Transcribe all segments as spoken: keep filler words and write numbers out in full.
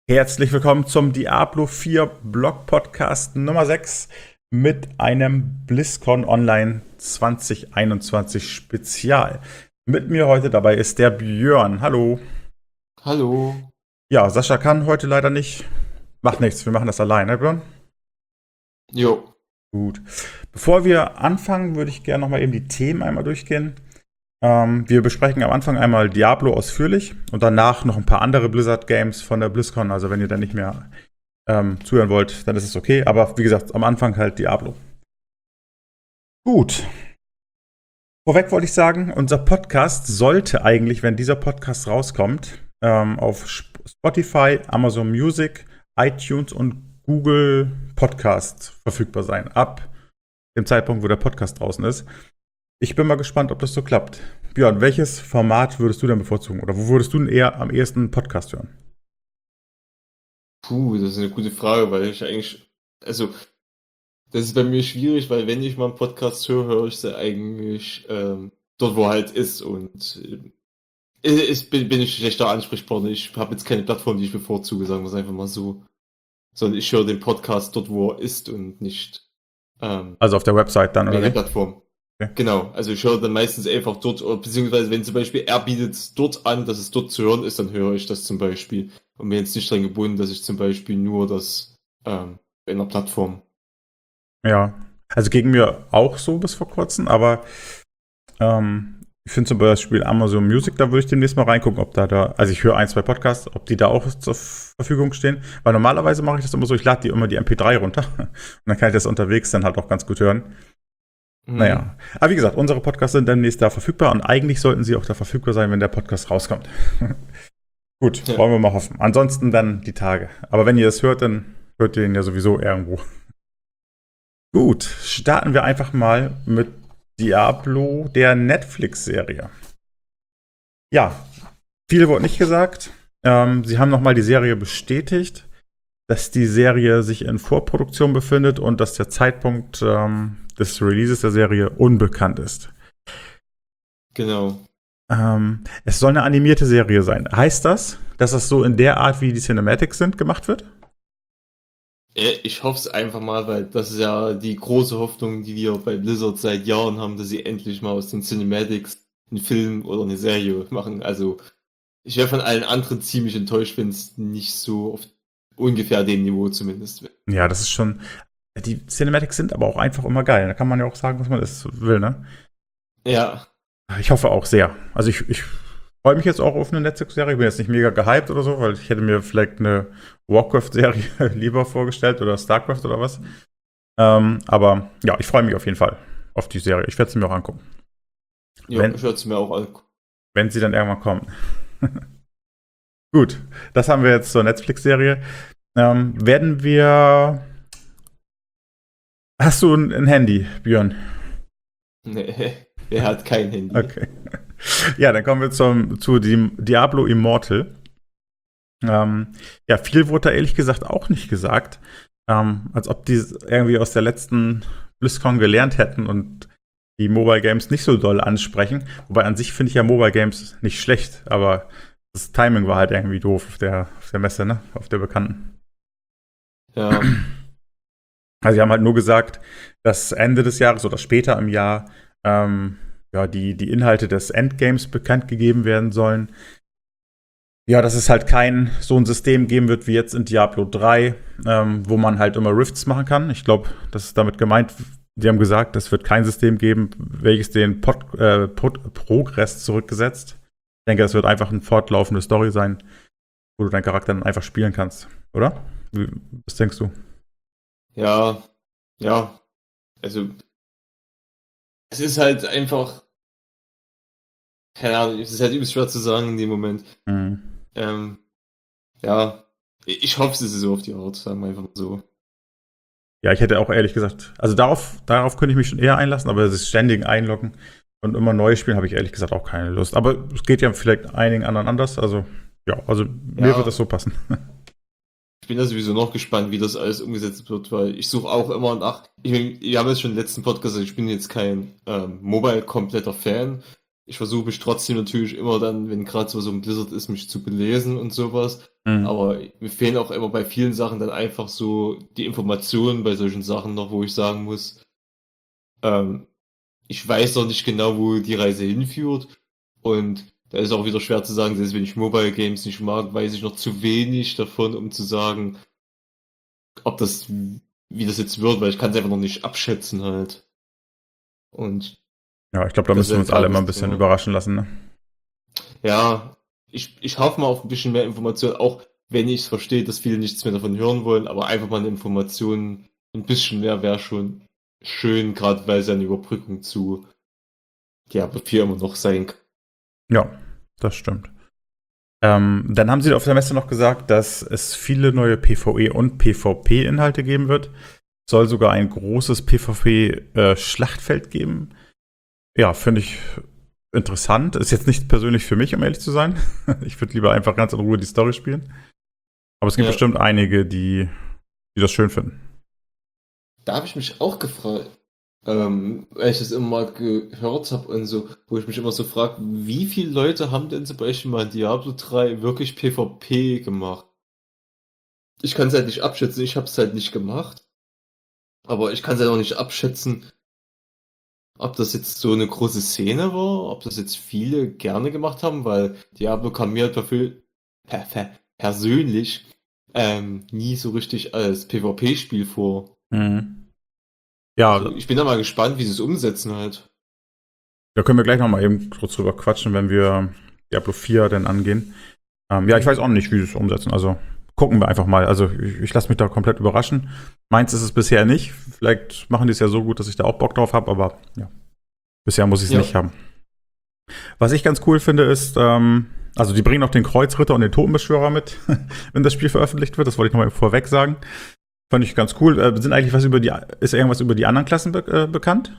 Herzlich willkommen zum Diablo vier Blog Podcast Nummer sechs mit einem BlizzCon Online zwanzig einundzwanzig Spezial. Mit mir heute dabei ist der Björn. Hallo. Hallo. Ja, Sascha kann heute leider nicht. Macht nichts, wir machen das alleine, Björn. Jo. Gut. Bevor wir anfangen, würde ich gerne nochmal eben die Themen einmal durchgehen. Ähm, wir besprechen am Anfang einmal Diablo ausführlich und danach noch ein paar andere Blizzard-Games von der BlizzCon. Also wenn ihr dann nicht mehr ähm, zuhören wollt, dann ist es okay. Aber wie gesagt, am Anfang halt Diablo. Gut. Vorweg wollte ich sagen, unser Podcast sollte eigentlich, wenn dieser Podcast rauskommt, ähm, auf Spotify, Amazon Music, iTunes und Google Podcast verfügbar sein. Ab dem Zeitpunkt, wo der Podcast draußen ist. Ich bin mal gespannt, ob das so klappt. Björn, welches Format würdest du denn bevorzugen? Oder wo würdest du denn eher am ehesten Podcast hören? Puh, das ist eine gute Frage, weil ich eigentlich, also, das ist bei mir schwierig, weil wenn ich mal einen Podcast höre, höre ich sie eigentlich ähm, dort, wo er halt ist und äh, ist, bin, bin ich schlechter Ansprechpartner. Ich habe jetzt keine Plattform, die ich bevorzuge, sagen wir es einfach mal so. Sondern ich höre den Podcast dort, wo er ist und nicht ähm, Also auf der Website dann, in oder der wie? Plattform. Okay. Genau, also ich höre dann meistens einfach dort, oder beziehungsweise wenn zum Beispiel er bietet dort an, dass es dort zu hören ist, dann höre ich das zum Beispiel. Und mir jetzt nicht dran gebunden, dass ich zum Beispiel nur das ähm, in der Plattform. Ja. Also gegen mir auch so bis vor kurzem, aber ähm, ich finde zum Beispiel Amazon Music, da würde ich demnächst mal reingucken, ob da da, also ich höre ein, zwei Podcasts, ob die da auch zur Verfügung stehen. Weil normalerweise mache ich das immer so, ich lade die immer die M P drei runter und dann kann ich das unterwegs dann halt auch ganz gut hören. Mhm. Naja, aber wie gesagt, unsere Podcasts sind demnächst da verfügbar und eigentlich sollten sie auch da verfügbar sein, wenn der Podcast rauskommt. Gut, Ja. wollen wir mal hoffen. Ansonsten dann die Tage. Aber wenn ihr es hört, dann hört ihr ihn ja sowieso irgendwo. Gut, starten wir einfach mal mit Diablo, der Netflix-Serie. Ja, viel wurde nicht gesagt. Ähm, sie haben nochmal die Serie bestätigt, dass die Serie sich in Vorproduktion befindet und dass der Zeitpunkt ähm, des Releases der Serie unbekannt ist. Genau. Ähm, es soll eine animierte Serie sein. Heißt das, dass das so in der Art, wie die Cinematics sind, gemacht wird? Ja, ich hoffe es einfach mal, weil das ist ja die große Hoffnung, die wir bei Blizzard seit Jahren haben, dass sie endlich mal aus den Cinematics einen Film oder eine Serie machen. Also ich wäre von allen anderen ziemlich enttäuscht, wenn es nicht so auf ungefähr dem Niveau zumindest wäre. Ja, das ist schon. Die Cinematics sind aber auch einfach immer geil. Da kann man ja auch sagen, was man das will, ne? Ja. Ich hoffe auch sehr. Also ich, ich freue mich jetzt auch auf eine Netflix-Serie. Ich bin jetzt nicht mega gehypt oder so, weil ich hätte mir vielleicht eine Warcraft-Serie lieber vorgestellt oder StarCraft oder was. Ähm, aber ja, ich freue mich auf jeden Fall auf die Serie. Ich werde sie mir auch angucken. Ja, Wenn, ich würde es mir auch an. wenn sie dann irgendwann kommen. Gut, das haben wir jetzt zur Netflix-Serie. Ähm, werden wir. Hast du ein, ein Handy, Björn? Nee, er hat kein Handy. Okay. Ja, dann kommen wir zum, zu Di- Diablo Immortal. Ähm, ja, viel wurde da ehrlich gesagt auch nicht gesagt. Ähm, als ob die irgendwie aus der letzten BlizzCon gelernt hätten und die Mobile Games nicht so doll ansprechen. Wobei an sich finde ich ja Mobile Games nicht schlecht, aber das Timing war halt irgendwie doof auf der, auf der Messe, ne? Auf der bekannten. Ja, Also sie haben halt nur gesagt, dass Ende des Jahres oder später im Jahr ähm, ja, die, die Inhalte des Endgames bekannt gegeben werden sollen. Ja, dass es halt kein so ein System geben wird wie jetzt in Diablo drei, ähm, wo man halt immer Rifts machen kann. Ich glaube, das ist damit gemeint. Die haben gesagt, es wird kein System geben, welches den Pod, äh, Pod, Progress zurückgesetzt. Ich denke, es wird einfach eine fortlaufende Story sein, wo du deinen Charakter dann einfach spielen kannst, oder? Wie, was denkst du? ja, ja. Also, es ist halt einfach, keine Ahnung, es ist halt übelst schwer zu sagen in dem Moment. Mhm. Ähm, ja, ich hoffe, es ist so auf die Art, sagen wir einfach mal so. Ja, ich hätte auch ehrlich gesagt, also darauf, darauf könnte ich mich schon eher einlassen, aber das ständigen Einloggen und immer neu spielen habe ich ehrlich gesagt auch keine Lust. Aber es geht ja vielleicht einigen anderen anders. Also, ja, also mir wird das Ja, so passen. ich bin da sowieso noch gespannt, wie das alles umgesetzt wird, weil ich suche auch immer nach. Ich mein, wir haben jetzt schon im letzten Podcast gesagt, ich bin jetzt kein ähm, Mobile-kompletter Fan, ich versuche mich trotzdem natürlich immer dann, wenn gerade so, so ein Blizzard ist, mich zu belesen und sowas. Mhm. Aber mir fehlen auch immer bei vielen Sachen dann einfach so die Informationen bei solchen Sachen noch, wo ich sagen muss, ähm, ich weiß noch nicht genau, wo die Reise hinführt. Und da ist auch wieder schwer zu sagen, selbst wenn ich Mobile Games nicht mag, weiß ich noch zu wenig davon, um zu sagen, ob das, wie das jetzt wird, weil ich kann es einfach noch nicht abschätzen halt. Und Ja, ich glaube, da das ist müssen wir halt uns alle gerade immer ein das bisschen Thema. überraschen lassen, ne? Ja, ich, ich hoffe mal auf ein bisschen mehr Informationen, auch wenn ich es verstehe, dass viele nichts mehr davon hören wollen, aber einfach mal eine Information, ein bisschen mehr wäre schon schön, gerade weil es ja eine Überbrückung zu Diablo vier immer noch sein kann. Ja, das stimmt. Ähm, dann haben sie auf der Messe noch gesagt, dass es viele neue PvE- und PvP-Inhalte geben wird. Es soll sogar ein großes PvP-Schlachtfeld geben. Ja, finde ich interessant. Ist jetzt nicht persönlich für mich, um ehrlich zu sein. Ich würde lieber einfach ganz in Ruhe die Story spielen. Aber es gibt Ja, bestimmt einige, die, die das schön finden. da habe ich mich auch gefragt, ähm, weil ich das immer mal gehört habe und so, wo ich mich immer so frage, wie viele Leute haben denn zum Beispiel mal in Diablo drei wirklich PvP gemacht? Ich kann es halt nicht abschätzen, ich habe es halt nicht gemacht, aber ich kann es halt auch nicht abschätzen, ob das jetzt so eine große Szene war, ob das jetzt viele gerne gemacht haben, weil Diablo kam mir halt dafür per, per, persönlich ähm, nie so richtig als PvP-Spiel vor. Mhm. Ja, Also ich bin da mal gespannt, wie sie es umsetzen halt. da können wir gleich noch mal eben kurz drüber quatschen, wenn wir Diablo vier dann angehen. Ähm, ja, ich weiß auch nicht, wie sie es umsetzen. Also gucken wir einfach mal. Also ich, ich lasse mich da komplett überraschen. Meins ist es bisher nicht. Vielleicht machen die es ja so gut, dass ich da auch Bock drauf habe, aber ja, bisher muss ich es Ja, nicht haben. Was ich ganz cool finde, ist, ähm, also die bringen auch den Kreuzritter und den Totenbeschwörer mit, wenn das Spiel veröffentlicht wird. Das wollte ich noch mal vorweg sagen. Fand ich ganz cool. Äh, sind eigentlich was über die, ist irgendwas über die anderen Klassen be äh, bekannt?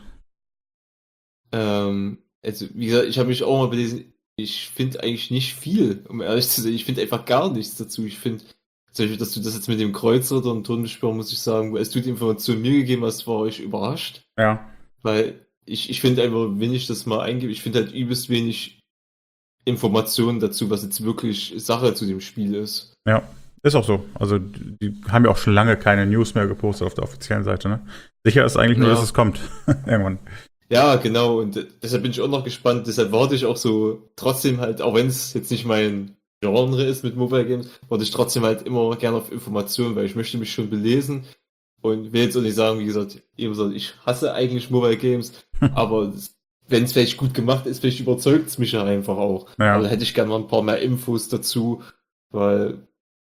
ähm, also wie gesagt, ich habe mich auch mal belesen, ich finde eigentlich nicht viel, um ehrlich zu sein. Ich finde einfach gar nichts dazu. Ich finde, zum Beispiel, dass du das jetzt mit dem Kreuzritter und Todesspür, muss ich sagen, als du die Information mir gegeben hast, war ich überrascht. Ja. Weil ich, ich finde einfach, wenn ich das mal eingebe, ich finde halt übelst wenig Informationen dazu, was jetzt wirklich Sache zu dem Spiel ist. Ja, ist auch so. Also die, die haben ja auch schon lange keine News mehr gepostet auf der offiziellen Seite, ne? Sicher ist eigentlich nur, dass Ja. es kommt. Irgendwann. Ja, genau, und äh, deshalb bin ich auch noch gespannt. Deshalb warte ich auch so trotzdem halt, auch wenn es jetzt nicht mein Genre ist mit Mobile Games, warte ich trotzdem halt immer gerne auf Informationen, weil ich möchte mich schon belesen und will jetzt auch nicht sagen, wie gesagt, eben so, ich hasse eigentlich Mobile Games, aber wenn es vielleicht gut gemacht ist, vielleicht überzeugt es mich ja einfach auch. Aber da Ja. hätte ich gerne mal ein paar mehr Infos dazu, weil,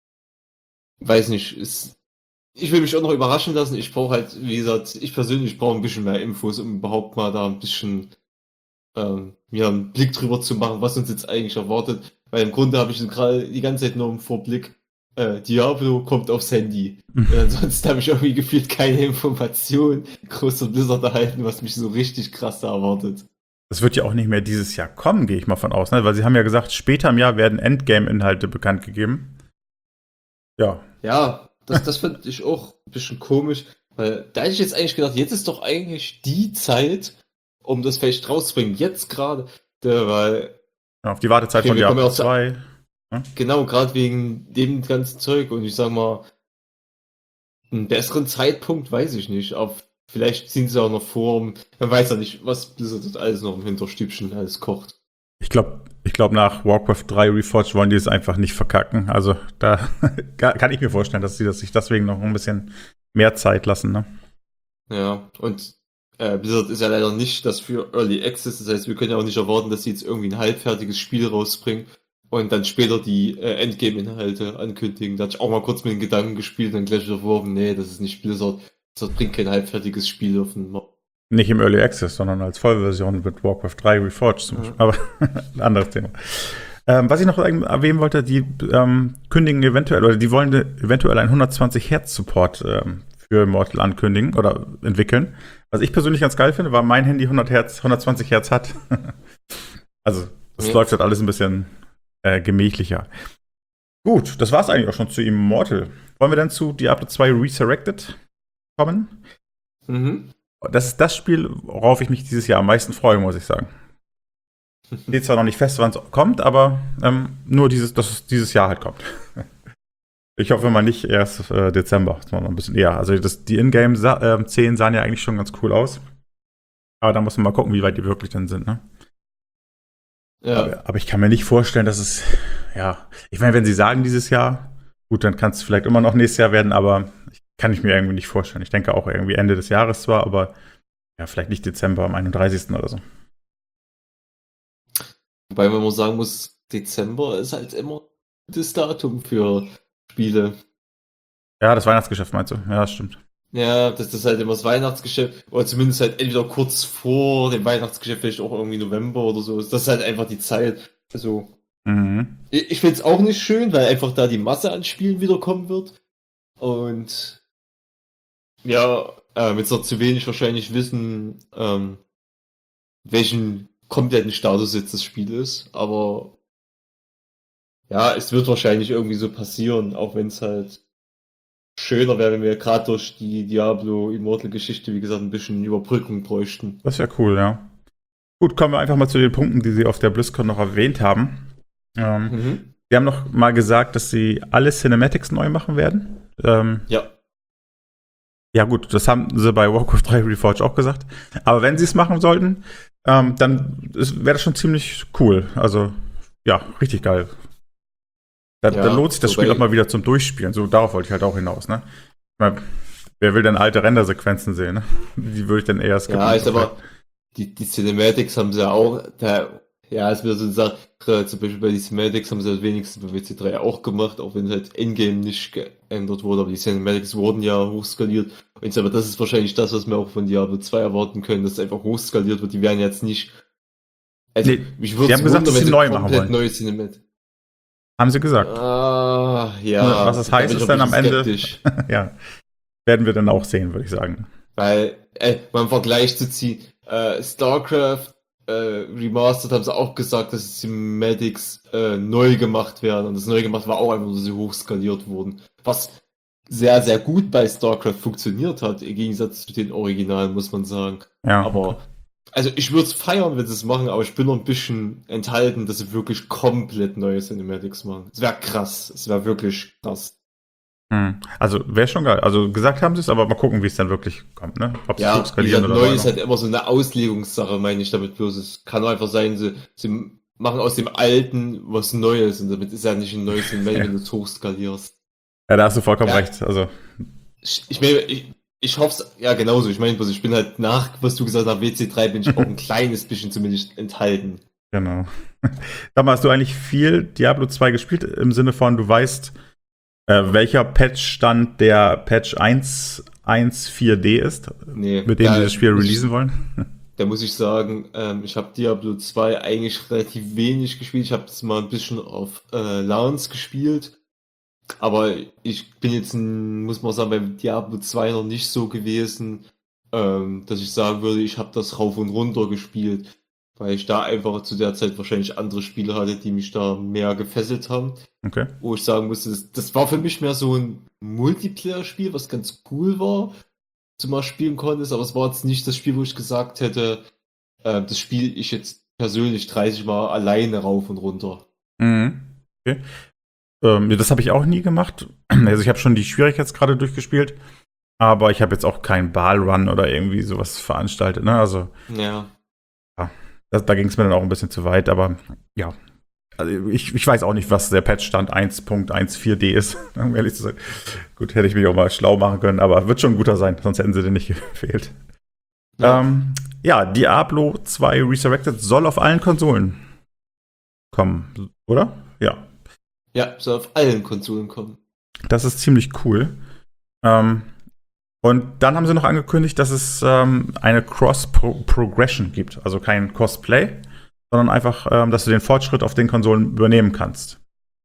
weiß nicht, ist, ich will mich auch noch überraschen lassen. Ich brauche halt, wie gesagt, ich persönlich brauche ein bisschen mehr Infos, um überhaupt mal da ein bisschen ähm, mir einen Blick drüber zu machen, was uns jetzt eigentlich erwartet. Weil im Grunde habe ich gerade die ganze Zeit nur im Vorblick, äh, Diablo kommt aufs Handy. Und ansonsten habe ich irgendwie gefühlt keine Information großer Blizzard erhalten, was mich so richtig krass da erwartet. Das wird ja auch nicht mehr dieses Jahr kommen, gehe ich mal von aus, ne? Weil sie haben ja gesagt, später im Jahr werden Endgame-Inhalte bekannt gegeben. Ja. Ja, das, das fand ich auch ein bisschen komisch, weil da hätte ich jetzt eigentlich gedacht, jetzt ist doch eigentlich die Zeit, um das vielleicht rauszubringen. Jetzt gerade, der, weil, Auf die Wartezeit okay, von wir kommen ja Diablo auch zu, zwei. Ne? genau, gerade wegen dem ganzen Zeug und ich sag mal, einen besseren Zeitpunkt weiß ich nicht, aber vielleicht ziehen sie auch noch vor, man weiß ja nicht, was Blizzard alles noch im Hinterstübchen alles kocht. Ich glaube, ich glaub, nach Warcraft drei Reforged wollen die es einfach nicht verkacken. Also da kann ich mir vorstellen, dass sie das sich deswegen noch ein bisschen mehr Zeit lassen, ne? Ja, und äh, Blizzard ist ja leider nicht das für Early Access, das heißt, wir können ja auch nicht erwarten, dass sie jetzt irgendwie ein halbfertiges Spiel rausbringen und dann später die äh, Endgame-Inhalte ankündigen. Da hatte ich auch mal kurz mit den Gedanken gespielt und gleich verworfen, nee, das ist nicht Blizzard. Blizzard bringt kein halbfertiges Spiel auf den Markt. Nicht im Early Access, sondern als Vollversion mit Warcraft drei Reforged zum Beispiel. Ja. Aber ein anderes Thema. Ähm, was ich noch erwähnen wollte, die ähm, kündigen eventuell, oder die wollen eventuell einen hundertzwanzig Hertz Support ähm, für Immortal ankündigen oder entwickeln. Was ich persönlich ganz geil finde, weil mein Handy hundert Hertz, hundertzwanzig Hertz hat. Also, das Ja. läuft halt alles ein bisschen äh, gemächlicher. Gut, das war's eigentlich auch schon zu Immortal. Wollen wir dann zu Diablo zwei Resurrected kommen? Mhm. Das ist das Spiel, worauf ich mich dieses Jahr am meisten freue, muss ich sagen. Steht zwar noch nicht fest, wann es kommt, aber ähm, nur dieses, dass es dieses Jahr halt kommt. Ich hoffe mal nicht erst äh, Dezember, sondern noch ein bisschen eher. Also das, die Ingame-Szenen sahen ja eigentlich schon ganz cool aus. Aber da muss man mal gucken, wie weit die wirklich dann sind, ne? Ja. Aber, aber ich kann mir nicht vorstellen, dass es, ja, ich meine, wenn sie sagen dieses Jahr, gut, dann kann es vielleicht immer noch nächstes Jahr werden, aber ich, kann ich mir irgendwie nicht vorstellen. Ich denke auch irgendwie Ende des Jahres zwar, aber ja, vielleicht nicht Dezember am einunddreißigsten oder so. Wobei man mal sagen muss, Dezember ist halt immer das Datum für Spiele. Ja, das Weihnachtsgeschäft meinst du? Ja, das stimmt. Ja, das ist halt immer das Weihnachtsgeschäft, oder zumindest halt entweder kurz vor dem Weihnachtsgeschäft, vielleicht auch irgendwie November oder so. Das ist halt einfach die Zeit. Also, Mhm. ich, ich finde es auch nicht schön, weil einfach da die Masse an Spielen wiederkommen wird. Und ja, ähm, jetzt noch zu wenig wahrscheinlich wissen, ähm, welchen kompletten Status jetzt das Spiel ist. Aber ja, es wird wahrscheinlich irgendwie so passieren, auch wenn es halt schöner wäre, wenn wir gerade durch die Diablo Immortal-Geschichte, wie gesagt, ein bisschen Überbrückung bräuchten. Das wäre cool, ja. Gut, kommen wir einfach mal zu den Punkten, die sie auf der BlizzCon noch erwähnt haben. Ähm, Mhm. Sie haben noch mal gesagt, dass sie alle Cinematics neu machen werden. Ähm, Ja. ja gut, das haben sie bei Warcraft drei Reforged auch gesagt. Aber wenn sie es machen sollten, ähm, dann wäre das schon ziemlich cool. Also, ja, richtig geil. Da, Ja, da lohnt sich das wobei- Spiel auch mal wieder zum Durchspielen. So, darauf wollte ich halt auch hinaus, ne? Ich mein, wer will denn alte Rendersequenzen sehen, ne? Die würde ich dann eher skippen. Ja, ist aber, die, die Cinematics haben sie ja auch, da, ja, ist wieder so eine Sache, zum Beispiel bei den Cinematics haben sie halt wenigstens bei W C drei auch gemacht, auch wenn es halt Endgame nicht geändert wurde, aber die Cinematics wurden ja hochskaliert. Und jetzt, aber das ist wahrscheinlich das, was wir auch von Diablo zwei erwarten können, dass es einfach hochskaliert wird. Die werden jetzt nicht, also, Nee, mich würde die haben gesagt, dass sie neu machen komplett wollen. neue Cinematics. Haben sie gesagt. Ah, ja. Was das da bin heißt, ich ist ein dann am bisschen Ende, skeptisch. ja, werden wir dann auch sehen, würde ich sagen. Weil, äh, mal im Vergleich zu ziehen, äh, StarCraft äh, Remastered haben sie auch gesagt, dass die Cinematics äh, neu gemacht werden. Und das neu gemacht war auch einfach, dass sie hochskaliert wurden. Was sehr, sehr gut bei StarCraft funktioniert hat, im Gegensatz zu den Originalen, muss man sagen. Ja. Aber, also ich würde es feiern, wenn sie es machen, aber ich bin noch ein bisschen enthalten, dass sie wirklich komplett neue Cinematics machen. Es wäre krass. Es wäre wirklich krass. Hm. Also wäre schon geil. Also gesagt haben sie es, aber mal gucken, wie es dann wirklich kommt, ne? Ob sie Ja, wie hochskalieren gesagt, oder neu ist neu halt immer so eine Auslegungssache, meine ich damit bloß. Es kann einfach sein, sie, sie machen aus dem Alten was Neues und damit ist ja nicht ein neues Element, Ja. wenn du es hochskalierst. Ja, da hast du vollkommen Ja. recht. Also, Ich, ich meine, ich, ich hoffe es, ja genauso. Ich meine, bloß ich bin halt nach, was du gesagt hast, nach W C drei bin ich auch ein kleines bisschen zumindest enthalten. genau. Sag mal, hast du eigentlich viel Diablo zwei gespielt, im Sinne von, du weißt, äh, welcher Patch-Stand der Patch eins Punkt eins Punkt vier D ist, Nee. mit dem da sie das Spiel muss ich- releasen wollen? Da muss ich sagen, ähm, ich habe Diablo zwei eigentlich relativ wenig gespielt. Ich habe es mal ein bisschen auf äh, Lance gespielt. Aber ich bin jetzt, ein, muss man sagen, beim Diablo zwei noch nicht so gewesen, ähm, dass ich sagen würde, ich habe das rauf und runter gespielt. Weil ich da einfach zu der Zeit wahrscheinlich andere Spiele hatte, die mich da mehr gefesselt haben. Okay. Wo ich sagen musste, das, das war für mich mehr so ein Multiplayer-Spiel, was ganz cool war, zumal spielen konntest, aber es war jetzt nicht das Spiel, wo ich gesagt hätte, äh, das spiele ich jetzt persönlich dreißig Mal alleine rauf und runter. Mhm. Okay. Ähm, das habe ich auch nie gemacht. Also ich habe schon die Schwierigkeitsgrade durchgespielt, aber ich habe jetzt auch keinen Ball-Run oder irgendwie sowas veranstaltet. Ne? Also Ja. das, da ging es mir dann auch ein bisschen zu weit, aber ja. Also ich, ich weiß auch nicht, was der Patchstand eins Punkt eins Punkt vier D ist, um ehrlich zu sein. Gut, hätte ich mich auch mal schlau machen können, aber wird schon ein guter sein, sonst hätten sie den nicht gefehlt. Ja. Ähm, ja, Diablo zwei Resurrected soll auf allen Konsolen kommen, oder? Ja. Ja, soll auf allen Konsolen kommen. Das ist ziemlich cool. Ähm, und dann haben sie noch angekündigt, dass es ähm, eine Cross-Progression gibt. Also kein Cosplay, sondern einfach, ähm, dass du den Fortschritt auf den Konsolen übernehmen kannst.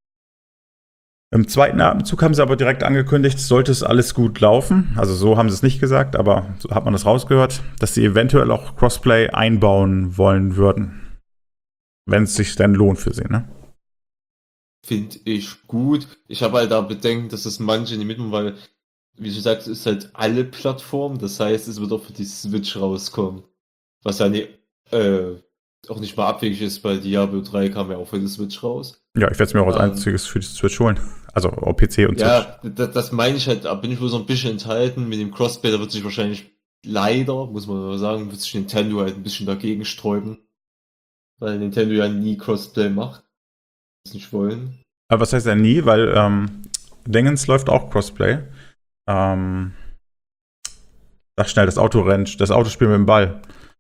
Im zweiten Atemzug haben sie aber direkt angekündigt, sollte es alles gut laufen, also so haben sie es nicht gesagt, aber so hat man das rausgehört, dass sie eventuell auch Crossplay einbauen wollen würden. Wenn es sich dann lohnt für sie, ne? Finde ich gut. Ich habe halt da Bedenken, dass das manche nicht mitmachen, weil, wie du sagst, es ist halt alle Plattformen. Das heißt, es wird auch für die Switch rauskommen. Was ja nicht, äh, auch nicht mal abwegig ist, weil Diablo drei kam ja auch für die Switch raus. Ja, ich werde es mir auch als Ähm, einziges für die Switch holen. Also auf P C und Switch. Ja, das, das meine ich halt, da bin ich wohl so ein bisschen enthalten. Mit dem Crossplay, da wird sich wahrscheinlich leider, muss man mal sagen, wird sich Nintendo halt ein bisschen dagegen sträuben. Weil Nintendo ja nie Crossplay macht. Das nicht wollen. Aber was heißt ja nie, weil ähm, Dingens läuft auch Crossplay. Ähm, sag schnell, das Autorenn, das Autospiel mit dem Ball.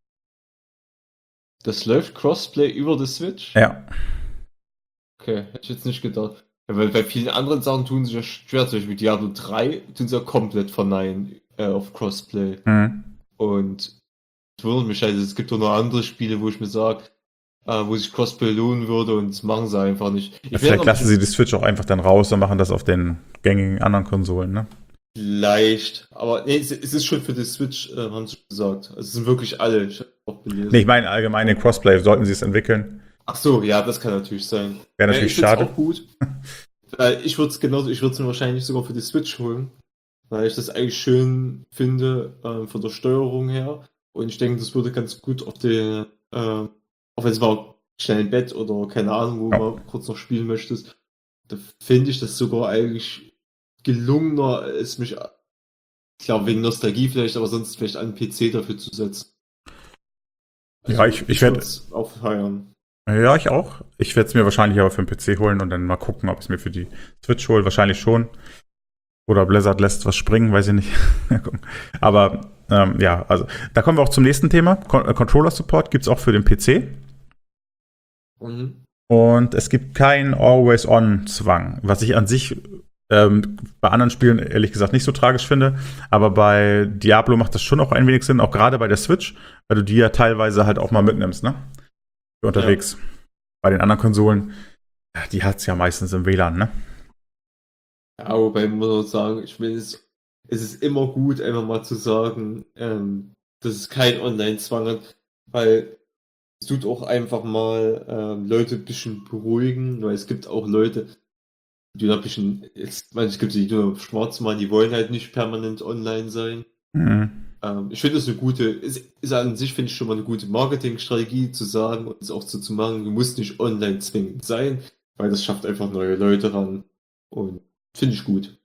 Das läuft Crossplay über die Switch? Ja. Okay, hätte ich jetzt nicht gedacht. Ja, weil bei vielen anderen Sachen tun sie ja schwer, zum Beispiel Diablo drei tun sie ja komplett verneinen äh, auf Crossplay. Mhm. Und es wundert mich halt, es gibt auch noch andere Spiele, wo ich mir sage, äh, wo sich Crossplay lohnen würde und das machen sie einfach nicht. Ich Ja, vielleicht noch lassen sie die Switch auch einfach dann raus und machen das auf den gängigen anderen Konsolen, ne? Vielleicht, aber nee, es, es ist schon für die Switch, äh, haben sie gesagt. Also es sind wirklich alle, ich habe auch gelesen. Nee, ich meine allgemein den Crossplay, sollten sie es entwickeln. Ach so, ja, das kann natürlich sein. Wäre Ja, natürlich ich find's schade. auch gut. Weil ich würde es genauso, ich würde es mir wahrscheinlich sogar für die Switch holen, weil ich das eigentlich schön finde ähm, von der Steuerung her. Und ich denke, das würde ganz gut auf die, ähm, auch wenn es mal schnell im Bett oder keine Ahnung, wo Ja. man kurz noch spielen möchtest, da finde ich das sogar eigentlich gelungener, als mich, ich glaube wegen Nostalgie vielleicht, aber sonst vielleicht einen P C dafür zu setzen. Also Ja, ich, ich werde. würd's auch feiern. Ja, ich auch. Ich werde es mir wahrscheinlich aber für den P C holen und dann mal gucken, ob ich es mir für die Switch hole. Wahrscheinlich schon. Oder Blizzard lässt was springen, weiß ich nicht. Aber ähm, ja, also da kommen wir auch zum nächsten Thema. Con- äh, Controller-Support gibt es auch für den P C. Mhm. Und es gibt keinen Always-On-Zwang, was ich an sich ähm, bei anderen Spielen ehrlich gesagt nicht so tragisch finde. Aber bei Diablo macht das schon auch ein wenig Sinn, auch gerade bei der Switch, weil du die ja teilweise halt auch mal mitnimmst, ne? Für unterwegs. Ja. Bei den anderen Konsolen, die hat es ja meistens im W L A N, ne? Ja, wobei muss man sagen, ich meine, es, es ist immer gut, einfach mal zu sagen, ähm, dass es kein Online-Zwang hat, weil es tut auch einfach mal ähm, Leute ein bisschen beruhigen, weil es gibt auch Leute, die ein bisschen, jetzt, manche es gibt die, die nur schwarz machen, die wollen halt nicht permanent online sein. Mhm. Ähm, ich finde das eine gute, ist, ist an sich, finde ich, schon mal eine gute Marketingstrategie zu sagen und es auch so zu machen, du musst nicht online zwingend sein, weil das schafft einfach neue Leute ran und finde ich gut.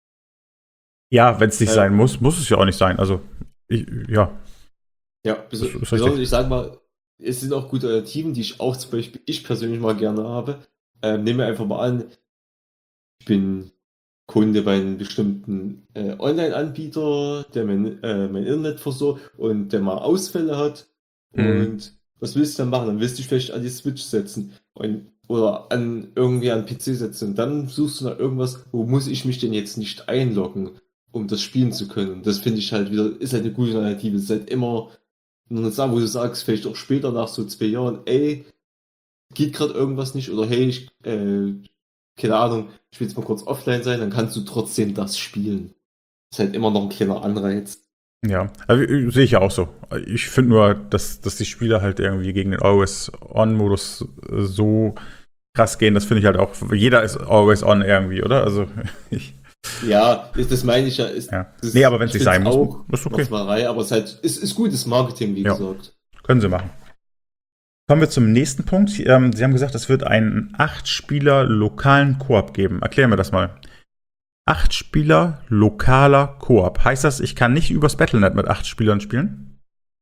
Ja, wenn es nicht Ja. sein muss, muss es ja auch nicht sein. Also, ich, ja. Ja, bes Das ist richtig. besonders, ich sag mal, es sind auch gute Alternativen, die ich auch zum Beispiel, ich persönlich mal gerne habe. Ähm, nehmen wir einfach mal an, ich bin Kunde bei einem bestimmten äh, Online-Anbieter, der mein, äh, mein Internet versorgt und der mal Ausfälle hat. Mhm. Und was willst du dann machen? Dann willst du dich vielleicht an die Switch setzen und, oder an irgendwie an den P C setzen. Und dann suchst du nach irgendwas, wo muss ich mich denn jetzt nicht einloggen, um das spielen zu können. Und das finde ich halt wieder, ist halt eine gute Alternative. Es ist halt immer eine Sache, wo du sagst, vielleicht auch später nach so zwei Jahren, ey, geht gerade irgendwas nicht oder hey, ich, äh, keine Ahnung, ich will jetzt mal kurz offline sein, dann kannst du trotzdem das spielen. Ist halt immer noch ein kleiner Anreiz. Ja, also, äh, sehe ich ja auch so. Ich finde nur, dass, dass die Spiele halt irgendwie gegen den Always-On-Modus äh, so krass gehen, das finde ich halt auch, jeder ist Always-On irgendwie, oder? Also, ich, Ja, ist- das meine ich ja. Ist, ja. das, Nee, aber wenn es ich nicht sein find's muss, auch ist okay. Macherei, aber es ist halt, ist, ist gutes Marketing, wie Ja. gesagt. Können sie machen. Kommen wir zum nächsten Punkt. Ähm, Sie haben gesagt, es wird einen acht-Spieler lokalen Koop geben. Erklären wir das mal. Acht Spieler lokaler Koop. Heißt das, ich kann nicht übers Battle Punkt net mit acht Spielern spielen?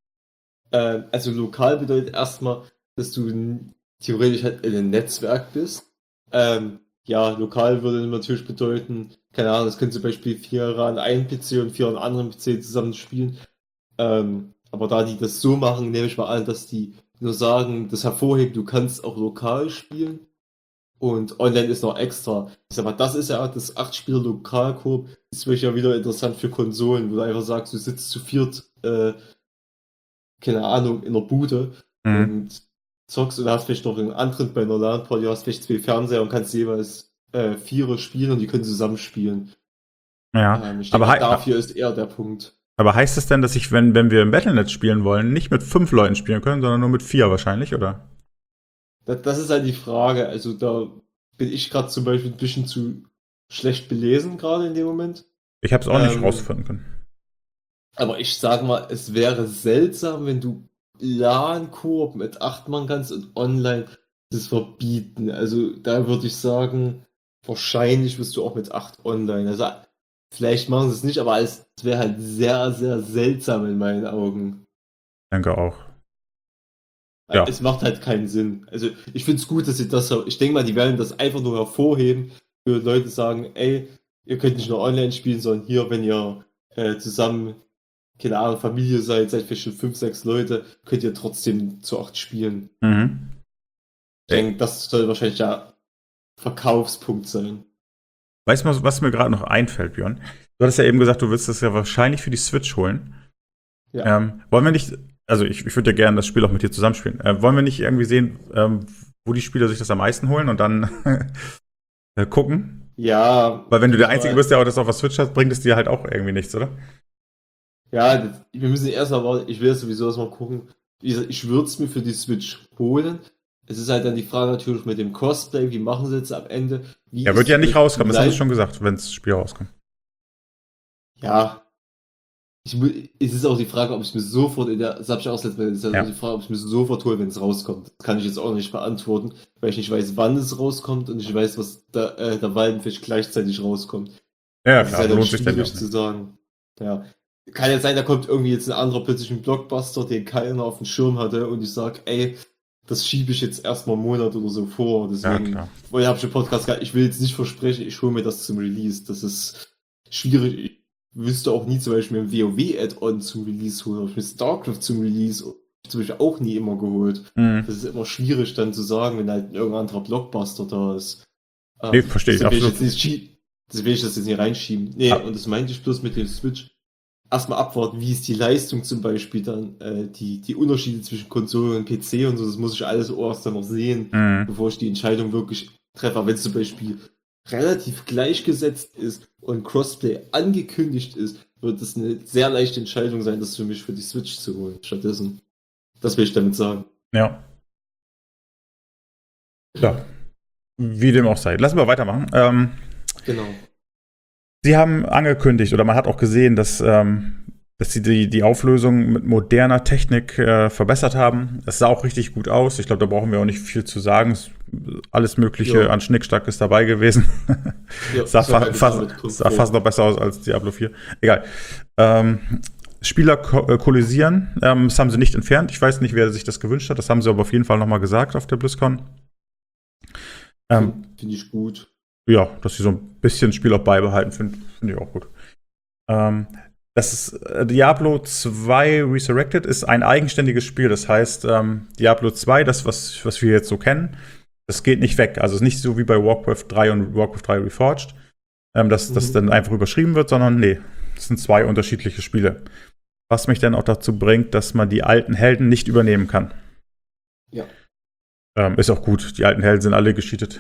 Ähm, also lokal bedeutet erstmal, dass du n- theoretisch halt in einem Netzwerk bist. Ähm, ja, lokal würde natürlich bedeuten, keine Ahnung, das können zum Beispiel vier an einem P C und vier an einem anderen P C zusammen spielen. Ähm, aber da die das so machen, nehme ich mal an, dass die nur sagen, das hervorhebt, du kannst auch lokal spielen und online ist noch extra. Ich sag mal, das ist ja das acht Spieler Lokalkoop, ist vielleicht ja wieder interessant für Konsolen, wo du einfach sagst, du sitzt zu viert, äh, keine Ahnung, in der Bude Mhm. und zockst und hast vielleicht noch einen Antritt bei einer LAN-Party, hast vielleicht zwei Fernseher und kannst jeweils äh, Vierer spielen und die können zusammen spielen. Ja, Ähm, ich aber, denke, hei dafür ist eher der Punkt. aber heißt es denn, dass ich, wenn, wenn wir im Battle Punkt net spielen wollen, nicht mit fünf Leuten spielen können, sondern nur mit vier wahrscheinlich, oder? Das, das ist halt die Frage. Also da bin ich gerade zum Beispiel ein bisschen zu schlecht belesen, gerade in dem Moment. Ich habe es auch nicht Ähm, rausfinden können. aber ich sag mal, es wäre seltsam, wenn du LAN-Koop mit acht Mann kannst und online das verbieten. Also da würde ich sagen, wahrscheinlich wirst du auch mit acht online. Also vielleicht machen sie es nicht, aber es wäre halt sehr, sehr seltsam in meinen Augen. Denke auch. Ja. Es macht halt keinen Sinn. Also ich finde es gut, dass sie das, ich denke mal, die werden das einfach nur hervorheben, für Leute sagen, ey, ihr könnt nicht nur online spielen, sondern hier, wenn ihr äh, zusammen, keine Ahnung, Familie seid, seid vielleicht schon fünf, sechs Leute, könnt ihr trotzdem zu acht spielen. Mhm. Ich denke, das soll wahrscheinlich der Verkaufspunkt sein. Weißt du, was mir gerade noch einfällt, Björn? Du hattest ja eben gesagt, du willst das ja wahrscheinlich für die Switch holen. Ja. Ähm, wollen wir nicht, also ich, ich würde ja gerne das Spiel auch mit dir zusammenspielen. Äh, wollen wir nicht irgendwie sehen, ähm, wo die Spieler sich das am meisten holen und dann äh, gucken? Ja. Weil wenn du der Einzige bist, der auch das auf der Switch hat, bringt es dir halt auch irgendwie nichts, oder? Ja, das, wir müssen erst mal, ich will jetzt sowieso erstmal gucken. Wie gesagt, ich würde es mir für die Switch holen. Es ist halt dann die Frage natürlich mit dem Cosplay, wie machen sie jetzt am Ende? Wie Ja, wird ja nicht rauskommen, das haben sie Leid- schon gesagt, wenn das Spiel rauskommt. Ja. Ich, mu- es ist auch die Frage, ob ich mir sofort in der, das habe ich auch letztes Mal, es ist halt Ja. auch die Frage, ob ich mir sofort hole, wenn es rauskommt. Das kann ich jetzt auch nicht beantworten, weil ich nicht weiß, wann es rauskommt und ich weiß, was da, äh, der Waldenfisch gleichzeitig rauskommt. Ja, Das ist klar, halt dann lohnt sich dann schwierig ja. zu sagen. Ja. Kann ja sein, da kommt irgendwie jetzt ein anderer plötzlich ein Blockbuster, den keiner auf dem Schirm hatte und ich sag, ey, das schiebe ich jetzt erstmal einen Monat oder so vor. Ja, Deswegen, klar. weil ich habe schon Podcast gehabt, ich will jetzt nicht versprechen, ich hole mir das zum Release. Das ist schwierig. Ich wüsste auch nie zum Beispiel ein WoW-Add-on zum Release holen, ob ich mir StarCraft zum Release zum Beispiel auch nie immer geholt. Mhm. Das ist immer schwierig dann zu sagen, wenn halt irgendein anderer Blockbuster da ist. Ähm, Nee, verstehe ich, deswegen will absolut. jetzt nicht schie- deswegen will ich das jetzt nicht reinschieben. Nee, Ah. und das meinte ich bloß mit dem Switch. Erstmal abwarten, wie ist die Leistung zum Beispiel dann, äh, die, die Unterschiede zwischen Konsole und P C und so, das muss ich alles erst dann noch sehen, Mhm. bevor ich die Entscheidung wirklich treffe. Aber wenn es zum Beispiel relativ gleichgesetzt ist und Crossplay angekündigt ist, wird es eine sehr leichte Entscheidung sein, das für mich für die Switch zu holen. Stattdessen. Das will ich damit sagen. Ja. Ja. Wie dem auch sei. Lassen wir weitermachen. Ähm, Genau. Sie haben angekündigt, oder man hat auch gesehen, dass, ähm, dass sie die, die Auflösung mit moderner Technik äh, verbessert haben. Es sah auch richtig gut aus. Ich glaube, da brauchen wir auch nicht viel zu sagen. Es, alles Mögliche Ja. an Schnickschnack ist dabei gewesen. Ja, sah, ist ja fa halt fast, damit sah konform. fast noch besser aus als Diablo vier. Egal. Ähm, Spieler ko äh, kollisieren. Ähm, das haben sie nicht entfernt. Ich weiß nicht, wer sich das gewünscht hat. Das haben sie aber auf jeden Fall nochmal gesagt auf der BlizzCon. Ähm, Finde ich gut. ja, dass sie so ein bisschen Spiel auch beibehalten, finde find ich auch gut. Ähm, das ist äh, Diablo zwei Resurrected ist ein eigenständiges Spiel. Das heißt, ähm, Diablo zwei, das, was, was wir jetzt so kennen, das geht nicht weg. Also es ist nicht so wie bei Warcraft drei und Warcraft drei Reforged, ähm, dass das Mhm. dann einfach überschrieben wird, sondern nee, das sind zwei unterschiedliche Spiele. Was mich dann auch dazu bringt, dass man die alten Helden nicht übernehmen kann. Ja. Ähm, ist auch gut. Die alten Helden sind alle gescheatet.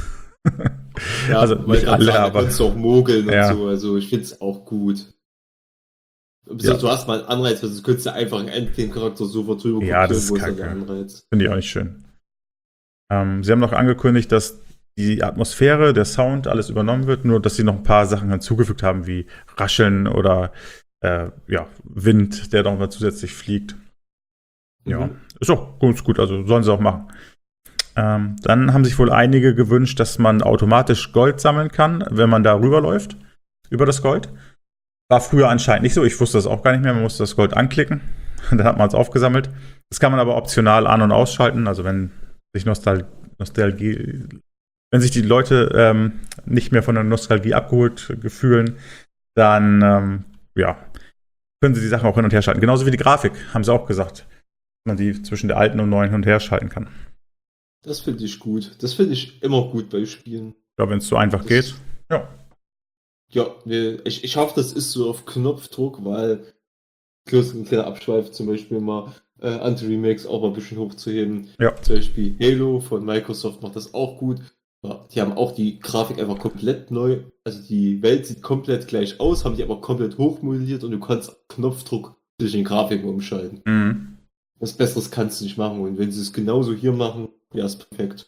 Ja, Also weil nicht grad alle, sagen, da aber kannst du auch mogeln Ja. und so. Also ich finde es auch gut. Ja. Du hast mal einen Anreiz, weil du könntest ja einfach einen Endgame-Charakter sofort drüber Ja, das ist wo ist dann kacke. der Anreiz? finde ich auch nicht schön. Ähm, sie haben noch angekündigt, dass die Atmosphäre, der Sound, alles übernommen wird, nur dass sie noch ein paar Sachen hinzugefügt haben, wie Rascheln oder äh, ja, Wind, der noch mal zusätzlich fliegt. Ja, Mhm. ist auch gut, gut, also sollen sie auch machen. Ähm, dann haben sich wohl einige gewünscht, dass man automatisch Gold sammeln kann, wenn man da rüberläuft, über das Gold. War früher anscheinend nicht so, ich wusste das auch gar nicht mehr, man musste das Gold anklicken, dann hat man es aufgesammelt. Das kann man aber optional an- und ausschalten, also wenn sich Nostal Nostalgie, wenn sich die Leute ähm, nicht mehr von der Nostalgie abgeholt fühlen, dann ähm, ja, können sie die Sachen auch hin und her schalten. Genauso wie die Grafik, haben sie auch gesagt, dass man die zwischen der alten und neuen hin und her schalten kann. Das finde ich gut. Das finde ich immer gut bei Spielen. Ja, wenn es so einfach Das- geht. Ja. Ja, nee, ich, ich hoffe, das ist so auf Knopfdruck, weil bloß ein kleiner Abschweif zum Beispiel mal äh, Anti-Remakes auch mal ein bisschen hochzuheben. Ja. Zum Beispiel Halo von Microsoft macht das auch gut. Ja, die haben auch die Grafik einfach komplett neu. Also die Welt sieht komplett gleich aus, haben die aber komplett hochmodelliert und du kannst auf Knopfdruck zwischen den Grafiken umschalten. Mhm. Was Besseres kannst du nicht machen. Und wenn sie es genauso hier machen, ja, ist perfekt.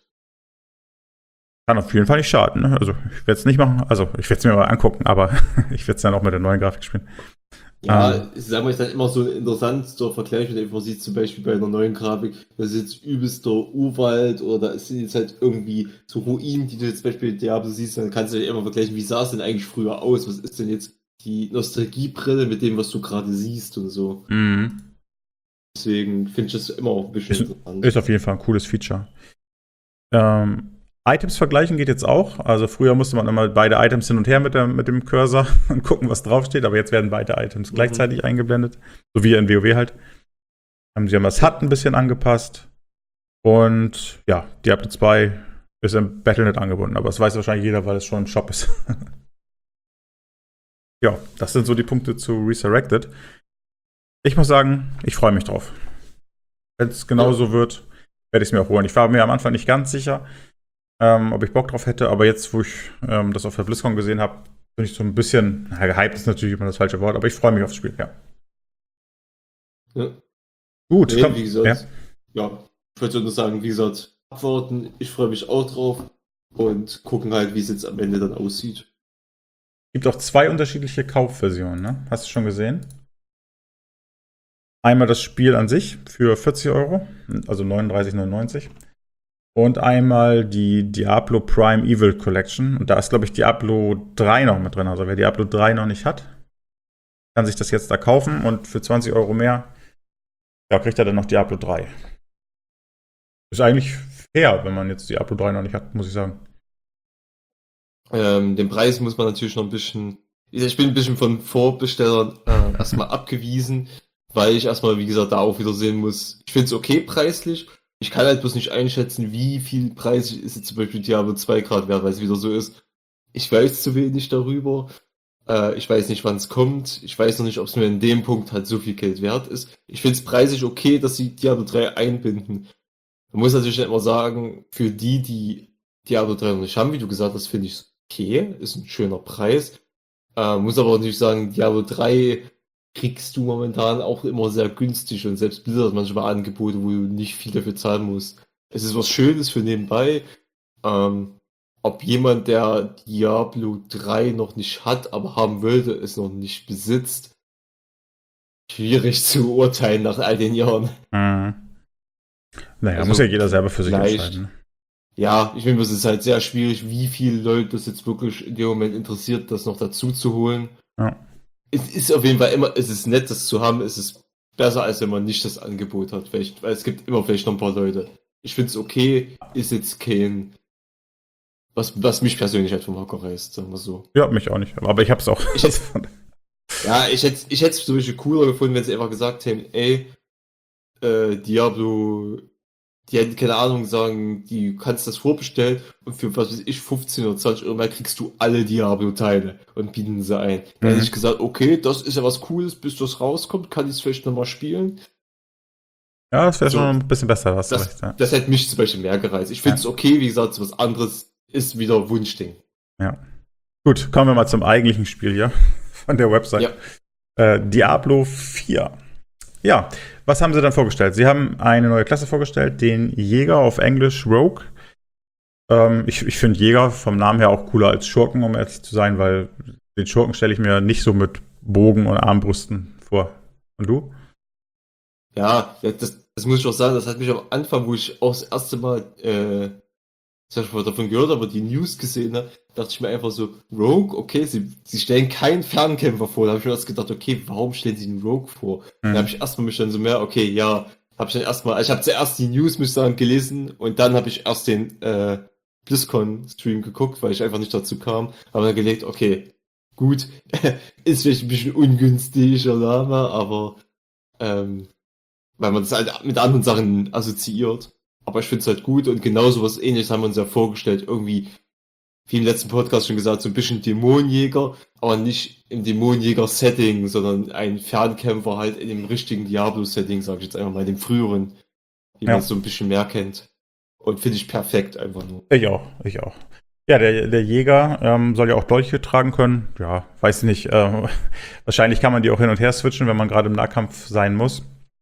Kann auf jeden Fall nicht schaden. Ne? Also ich werde es nicht machen. Also ich werde es mir mal angucken, aber ich werde es dann auch mit der neuen Grafik spielen. Ja, Ähm, es ist einfach dann immer so interessant, der Vergleich, wenn du einfach siehst, zum Beispiel bei einer neuen Grafik, das ist jetzt übelster Urwald oder es sind jetzt halt irgendwie so Ruinen, die du jetzt zum Beispiel in Diablo siehst, dann kannst du ja immer vergleichen, wie sah es denn eigentlich früher aus? Was ist denn jetzt die Nostalgiebrille mit dem, was du gerade siehst und so. mhm. Deswegen finde ich das immer auch ein bisschen Ist, interessant. ist auf jeden Fall ein cooles Feature. Ähm, Items vergleichen geht jetzt auch. Also früher musste man immer beide Items hin und her mit, der, mit dem Cursor und gucken, was draufsteht, aber jetzt werden beide Items Mhm. gleichzeitig eingeblendet. So wie in WoW halt. Ähm, Sie haben das H U D ein bisschen angepasst. Und ja, Diablo zwei ist im Battle Punkt net angebunden, aber das weiß wahrscheinlich jeder, weil es schon ein Shop ist. Ja, das sind so die Punkte zu Resurrected. Ich muss sagen, ich freue mich drauf. Wenn es genauso wird, werde ich es mir auch holen. Ich war mir am Anfang nicht ganz sicher, ähm, ob ich Bock drauf hätte, aber jetzt, wo ich ähm, das auf der BlizzCon gesehen habe, bin ich so ein bisschen, na, gehypt ist natürlich immer das falsche Wort, aber ich freue mich aufs Spiel, ja. Ja. Gut, Nee, komm. wie Ja. gesagt, ja, ich würde nur sagen, wie gesagt, abwarten, ich freue mich auch drauf und gucken halt, wie es jetzt am Ende dann aussieht. Gibt auch zwei unterschiedliche Kaufversionen, ne? Hast du schon gesehen? Einmal das Spiel an sich für vierzig Euro, also neununddreißig neunundneunzig. Und einmal die Diablo Prime Evil Collection. Und da ist, glaube ich, Diablo drei noch mit drin. Also wer Diablo drei noch nicht hat, kann sich das jetzt da kaufen. Und für zwanzig Euro mehr, ja, kriegt er dann noch Diablo drei. Ist eigentlich fair, wenn man jetzt Diablo drei noch nicht hat, muss ich sagen. Ähm, den Preis muss man natürlich noch ein bisschen, ich bin ein bisschen von Vorbestellern äh, erstmal abgewiesen, weil ich erstmal, wie gesagt, da auch wieder sehen muss, ich finde es okay preislich. Ich kann halt bloß nicht einschätzen, wie viel preislich ist jetzt zum Beispiel Diablo zwei Grad wert, weil es wieder so ist. Ich weiß zu wenig darüber. Äh, ich weiß nicht, wann es kommt. Ich weiß noch nicht, ob es mir in dem Punkt halt so viel Geld wert ist. Ich finde es preislich okay, dass sie Diablo drei einbinden. Man muss natürlich immer sagen, für die, die Diablo drei noch nicht haben, wie du gesagt hast, finde ich es okay, ist ein schöner Preis. Äh, muss aber natürlich sagen, Diablo drei kriegst du momentan auch immer sehr günstig und selbst Blizzard hat manchmal Angebote, wo du nicht viel dafür zahlen musst. Es ist was Schönes für nebenbei. Ähm, ob jemand, der Diablo drei noch nicht hat, aber haben wollte, es noch nicht besitzt, schwierig zu urteilen nach all den Jahren. Mhm. Naja, Also muss ja jeder selber für sich entscheiden. vielleicht. Ne? Ja, ich finde, es ist halt sehr schwierig, wie viele Leute das jetzt wirklich in dem Moment interessiert, das noch dazu zu holen. Ja. Es ist auf jeden Fall immer, es ist nett, das zu haben, es ist besser, als wenn man nicht das Angebot hat, vielleicht, weil es gibt immer vielleicht noch ein paar Leute. Ich finde es okay, ist jetzt kein, was, was mich persönlich halt vom Hocker reißt, sagen wir so. Ja, mich auch nicht. Aber ich hab's auch. Ich hätte, ja, ich hätte, ich hätte es zum Beispiel cooler gefunden, wenn sie einfach gesagt hätten, ey, äh, Diablo, die hätten keine Ahnung sagen, die kannst das vorbestellen und für was weiß ich, fünfzehn oder zwanzig Euro mehr kriegst du alle Diablo-Teile und bieten sie ein. Da hätte ich Mhm. gesagt, okay, das ist ja was Cooles, bis das rauskommt, kann ich es vielleicht nochmal spielen. Ja, das wäre So, schon ein bisschen besser, hast du recht. das, Ja. das hätte mich zum Beispiel mehr gereizt. Ich finde es Ja. okay, wie gesagt, so was anderes ist wieder Wunschding. Ja. Gut, kommen wir mal zum eigentlichen Spiel hier von der Website. Ja. Äh, Diablo vier. Ja, was haben sie dann vorgestellt? Sie haben eine neue Klasse vorgestellt, den Jäger, auf Englisch Rogue. Ähm, ich ich finde Jäger vom Namen her auch cooler als Schurken, um ehrlich zu sein, weil den Schurken stelle ich mir nicht so mit Bogen und Armbrüsten vor. Und du? Ja, ja, das, das muss ich auch sagen, das hat mich am Anfang, wo ich auch das erste Mal äh, das hab ich mal davon gehört, aber die News gesehen habe, dachte ich mir einfach so, Rogue, okay, sie, sie stellen keinen Fernkämpfer vor. Da habe ich mir erst gedacht, okay, warum stellen sie einen Rogue vor? Hm. Da habe ich erstmal mich dann so mehr, okay, ja, habe ich dann erstmal, ich habe zuerst die News, muss ich sagen, gelesen und dann habe ich erst den äh, BlizzCon-Stream geguckt, weil ich einfach nicht dazu kam. Aber dann gelegt, okay, gut, ist vielleicht ein bisschen ungünstiger Name, aber ähm, weil man das halt mit anderen Sachen assoziiert. Aber ich finde es halt gut und genauso was Ähnliches haben wir uns ja vorgestellt. Irgendwie, wie im letzten Podcast schon gesagt, so ein bisschen Dämonenjäger, aber nicht im Dämonenjäger-Setting, sondern ein Fernkämpfer halt in dem richtigen Diablo-Setting, sage ich jetzt einfach mal, dem früheren, wie Ja. man es so ein bisschen mehr kennt. Und finde ich perfekt einfach nur. Ich auch, ich auch. Ja, der, der Jäger ähm, soll ja auch Dolche tragen können. Ja, weiß nicht. Äh, wahrscheinlich kann man die auch hin und her switchen, wenn man gerade im Nahkampf sein muss.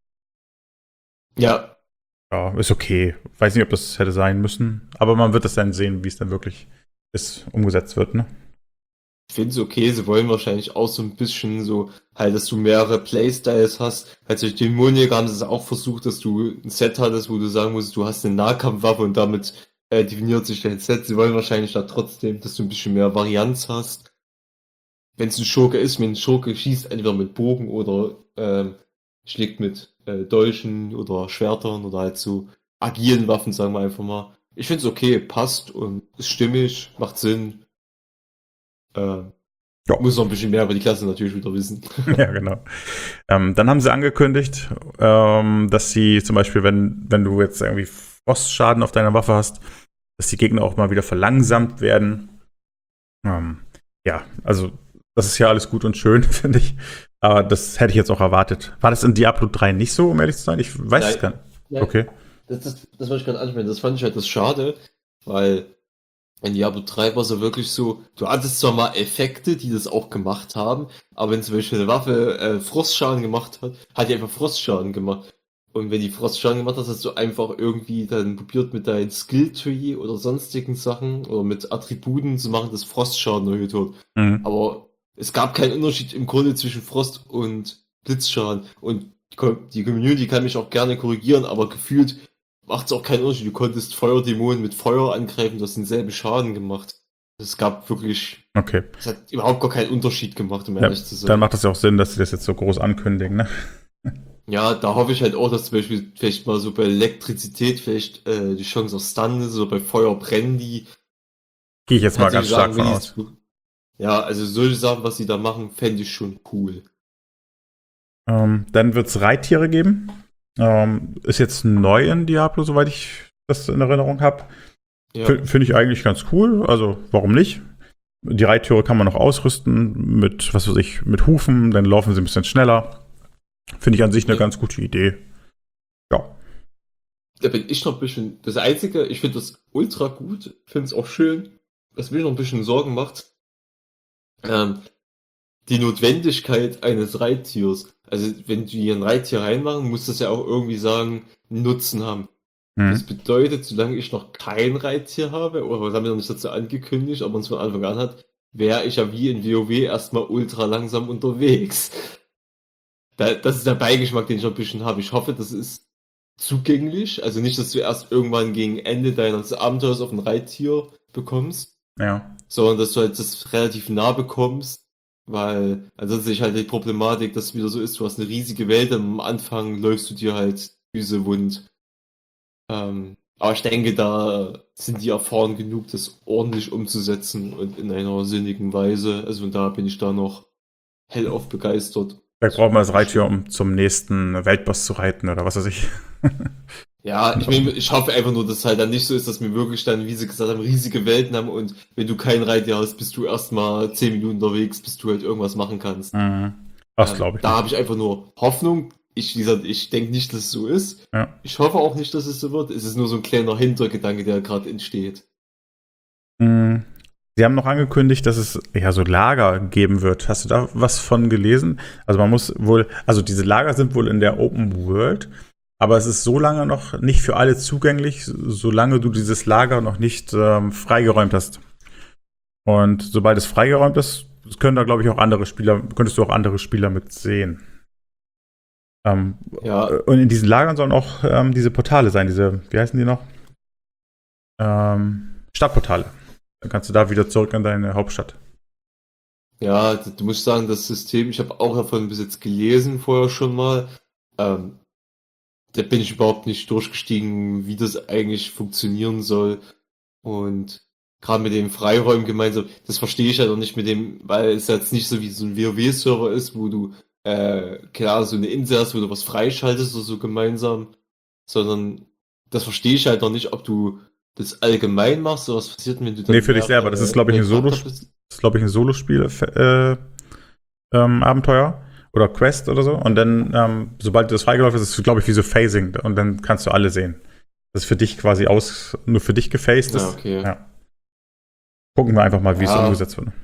Ja, Ja, ist okay. Weiß nicht, ob das hätte sein müssen. Aber man wird das dann sehen, wie es dann wirklich ist, umgesetzt wird, ne? Ich finde es okay, sie wollen wahrscheinlich auch so ein bisschen so, halt, dass du mehrere Playstyles hast. Halt durch den Monika haben sie es auch versucht, dass du ein Set hattest, wo du sagen musst, du hast eine Nahkampfwaffe und damit äh, definiert sich dein Set. Sie wollen wahrscheinlich da trotzdem, dass du ein bisschen mehr Varianz hast. Wenn es ein Schurke ist, wenn ein Schurke schießt entweder mit Bogen oder ähm, schlägt mit äh, Dolchen oder Schwertern oder halt so agilen Waffen, sagen wir einfach mal. Ich finde es okay, passt und ist stimmig, macht Sinn. Äh, Ja. Muss noch ein bisschen mehr über die Klasse natürlich wieder wissen. Ja, genau. Ähm, dann haben sie angekündigt, ähm, dass sie zum Beispiel, wenn, wenn du jetzt irgendwie Frostschaden auf deiner Waffe hast, dass die Gegner auch mal wieder verlangsamt werden. Ähm, ja, also das ist ja alles gut und schön, finde ich. Aber das hätte ich jetzt auch erwartet. War das in Diablo drei nicht so, um ehrlich zu sein? Ich weiß es gar nicht. Nein. Okay. Das, das, das wollte ich gerade ansprechen. Das fand ich halt das schade, weil in Diablo drei war so wirklich so, du hattest zwar mal Effekte, die das auch gemacht haben, aber wenn zum Beispiel eine Waffe äh, Frostschaden gemacht hat, hat die einfach Frostschaden gemacht. Und wenn die Frostschaden gemacht hat, hast du einfach irgendwie dann probiert mit deinem Skilltree oder sonstigen Sachen oder mit Attributen zu machen, dass Frostschaden erhöht wird. Mhm. Aber es gab keinen Unterschied im Grunde zwischen Frost und Blitzschaden. Und die Com- die Community kann mich auch gerne korrigieren, aber gefühlt macht es auch keinen Unterschied. Du konntest Feuerdämonen mit Feuer angreifen, du hast denselben Schaden gemacht. Es gab wirklich, Okay. es hat überhaupt gar keinen Unterschied gemacht, um Ja, ehrlich zu sein. dann macht das ja auch Sinn, dass sie das jetzt so groß ankündigen, ne? Ja, da hoffe ich halt auch, dass zum Beispiel vielleicht mal so bei Elektrizität vielleicht äh, die Chance auf Stun ist oder bei Feuer brennen die. Gehe ich jetzt mal Halt ganz solche stark Sachen, von wie aus. die's- Ja, also solche Sachen, was sie da machen, fände ich schon cool. Ähm, dann wird es Reittiere geben. Ähm, ist jetzt neu in Diablo, soweit ich das in Erinnerung habe. Ja. F- Finde ich eigentlich ganz cool. Also, warum nicht? Die Reittiere kann man noch ausrüsten mit, was weiß ich, mit Hufen, dann laufen sie ein bisschen schneller. Finde ich an sich eine Ja. ganz gute Idee. Ja. Da bin ich noch ein bisschen, das Einzige, ich finde das ultra gut, finde es auch schön, was mir noch ein bisschen Sorgen macht, ähm, die Notwendigkeit eines Reittiers. Also wenn die ein Reittier reinmachen, muss das ja auch irgendwie sagen, einen Nutzen haben. Das Hm. bedeutet, solange ich noch kein Reittier habe, oder das haben wir noch nicht dazu angekündigt, aber man es von Anfang an hat, wäre ich ja wie in WoW erstmal ultra langsam unterwegs. Da, das ist der Beigeschmack, den ich noch ein bisschen habe. Ich hoffe, das ist zugänglich. Also nicht, dass du erst irgendwann gegen Ende deines Abenteuers auf ein Reittier bekommst, Ja. sondern dass du halt das relativ nah bekommst, weil ansonsten ist halt die Problematik, dass es wieder so ist, du hast eine riesige Welt und am Anfang läufst du dir halt Füße wund. Ähm, aber ich denke, da sind die erfahren genug, das ordentlich umzusetzen und in einer sinnigen Weise. Also von da bin ich da noch hellauf begeistert. Vielleicht braucht man das Reittier, um zum nächsten Weltboss zu reiten oder was weiß ich. Ja, ich meine, ich hoffe einfach nur, dass es halt dann nicht so ist, dass wir wirklich dann, wie sie gesagt haben, riesige Welten haben und wenn du kein Reittier hast, bist du erstmal zehn Minuten unterwegs, bis du halt irgendwas machen kannst. Mhm. Das Ähm, glaube ich. Da nicht. habe ich einfach nur Hoffnung. Ich, wie gesagt, ich denke nicht, dass es so ist. Ja. Ich hoffe auch nicht, dass es so wird. Es ist nur so ein kleiner Hintergedanke, der gerade entsteht. Mhm. Sie haben noch angekündigt, dass es ja so Lager geben wird. Hast du da was von gelesen? Also man muss wohl, also diese Lager sind wohl in der Open World, aber es ist so lange noch nicht für alle zugänglich, solange du dieses Lager noch nicht ähm, freigeräumt hast. Und sobald es freigeräumt ist, können da, glaube ich, auch andere Spieler, könntest du auch andere Spieler mit sehen. Ähm, Ja, und in diesen Lagern sollen auch ähm, diese Portale sein, diese, wie heißen die noch? Ähm, Stadtportale. Dann kannst du da wieder zurück in deine Hauptstadt. ja, d- du musst sagen, das System, ich habe auch davon bis jetzt gelesen vorher schon mal. Ähm, Da bin ich überhaupt nicht durchgestiegen, wie das eigentlich funktionieren soll. Und gerade mit dem Freiräumen gemeinsam, das verstehe ich halt auch nicht mit dem, weil es jetzt nicht so wie so ein WoW-Server ist, wo du, äh, klar, so eine Insel hast, wo du was freischaltest oder so gemeinsam, sondern das verstehe ich halt noch nicht, ob du das allgemein machst oder was passiert, wenn du dann Nee, für dich mehr, selber. Das äh, ist, glaube ich, mehr ein Solo, Charakter das bist. ist, glaube ich, ein Solospiel, äh, ähm, Abenteuer oder Quest oder so. Und dann, ähm, sobald das freigelaufen ist, ist es, glaube ich, wie so Phasing. Und dann kannst du alle sehen. Das ist für dich quasi aus, nur für dich gefaced Ja, ist. okay. Ja. Gucken wir einfach mal, wie es Ja, umgesetzt wird.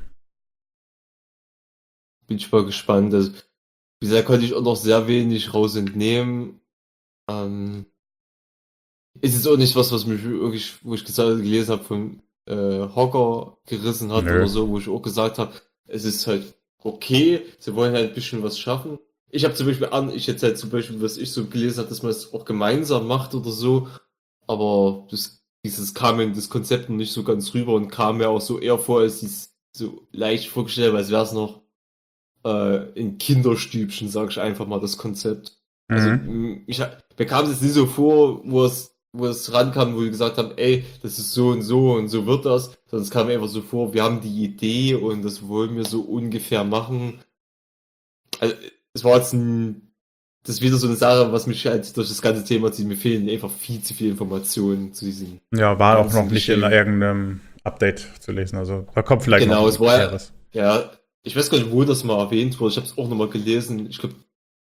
bin ich mal gespannt. Also, wie gesagt, konnte ich auch noch sehr wenig raus entnehmen. Ähm, Ist jetzt auch nicht was, was mich wirklich, wo ich gesagt, gelesen habe, von äh, Hocker gerissen hat Nö. oder so, wo ich auch gesagt habe, es ist halt okay, sie wollen halt ein bisschen was schaffen. Ich habe zum Beispiel an, ich jetzt halt zum Beispiel, was ich so gelesen habe, dass man es auch gemeinsam macht oder so, aber das, dieses kam in das Konzept noch nicht so ganz rüber und kam mir auch so eher vor, als ich es so leicht vorgestellt habe, als wäre es noch äh, in Kinderstübchen, sage ich einfach mal, das Konzept. Also Mhm. m, ich ha- mir kam es jetzt nicht so vor, wo es, wo es rankam, wo wir gesagt haben, ey, das ist so und so und so wird das, sondern es kam mir einfach so vor, wir haben die Idee und das wollen wir so ungefähr machen. Also, es war jetzt ein, das ist wieder so eine Sache, was mich halt durch das ganze Thema zieht. Mir fehlen einfach viel zu viele Informationen zu diesem Ja, war auch noch ganzen nicht in Geschehen. irgendeinem Update zu lesen. Also da kommt vielleicht noch Genau, ein es war ja, näheres. ja, ich weiß gar nicht, wo das mal erwähnt wurde. Ich habe es auch nochmal gelesen. Ich glaube,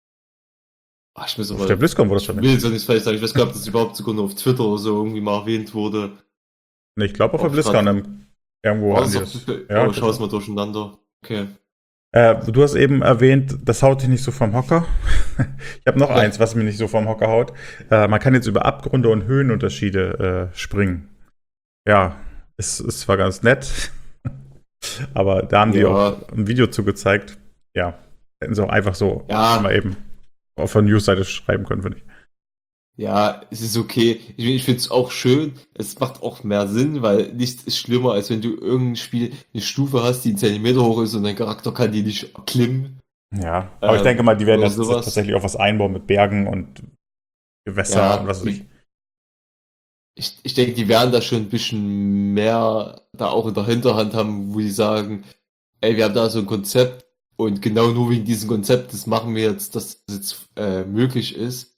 ich muss Auf der mal, BlizzCon wurde das ich will verwendet. jetzt auch nicht falsch sagen. Ich weiß gar nicht, ob das überhaupt sogar nur auf Twitter oder so irgendwie mal erwähnt wurde. Nee, ich glaube auf der Ob BlizzCon grad, im, irgendwo war hatten das die auf das. Twitter? Ja, Oh, ich ich glaube schaue es schon. mal durcheinander. Okay. Äh, du hast eben erwähnt, das haut dich nicht so vom Hocker. Ich habe noch Ja, eins, was mir nicht so vom Hocker haut. Äh, man kann jetzt über Abgründe und Höhenunterschiede äh, springen. Ja, ist, ist zwar ganz nett, aber da haben die auch ja, ein Video zugezeigt. Ja, hätten sie auch einfach so mal ja. eben auf der Newsseite schreiben können, finde ich. Ja, es ist okay. Ich, ich finde es auch schön. Es macht auch mehr Sinn, weil nichts ist schlimmer, als wenn du irgendein Spiel eine Stufe hast, die einen Zentimeter hoch ist und dein Charakter kann die nicht erklimmen. Ja, aber ich denke Ähm, mal, die werden oder jetzt sowas. tatsächlich auch was einbauen mit Bergen und Gewässer und Ja, was weiß ich. die, ich, ich denke, die werden da schon ein bisschen mehr da auch in der Hinterhand haben, wo die sagen, ey, wir haben da so ein Konzept und genau nur wegen diesem Konzept, das machen wir jetzt, dass das jetzt äh, möglich ist.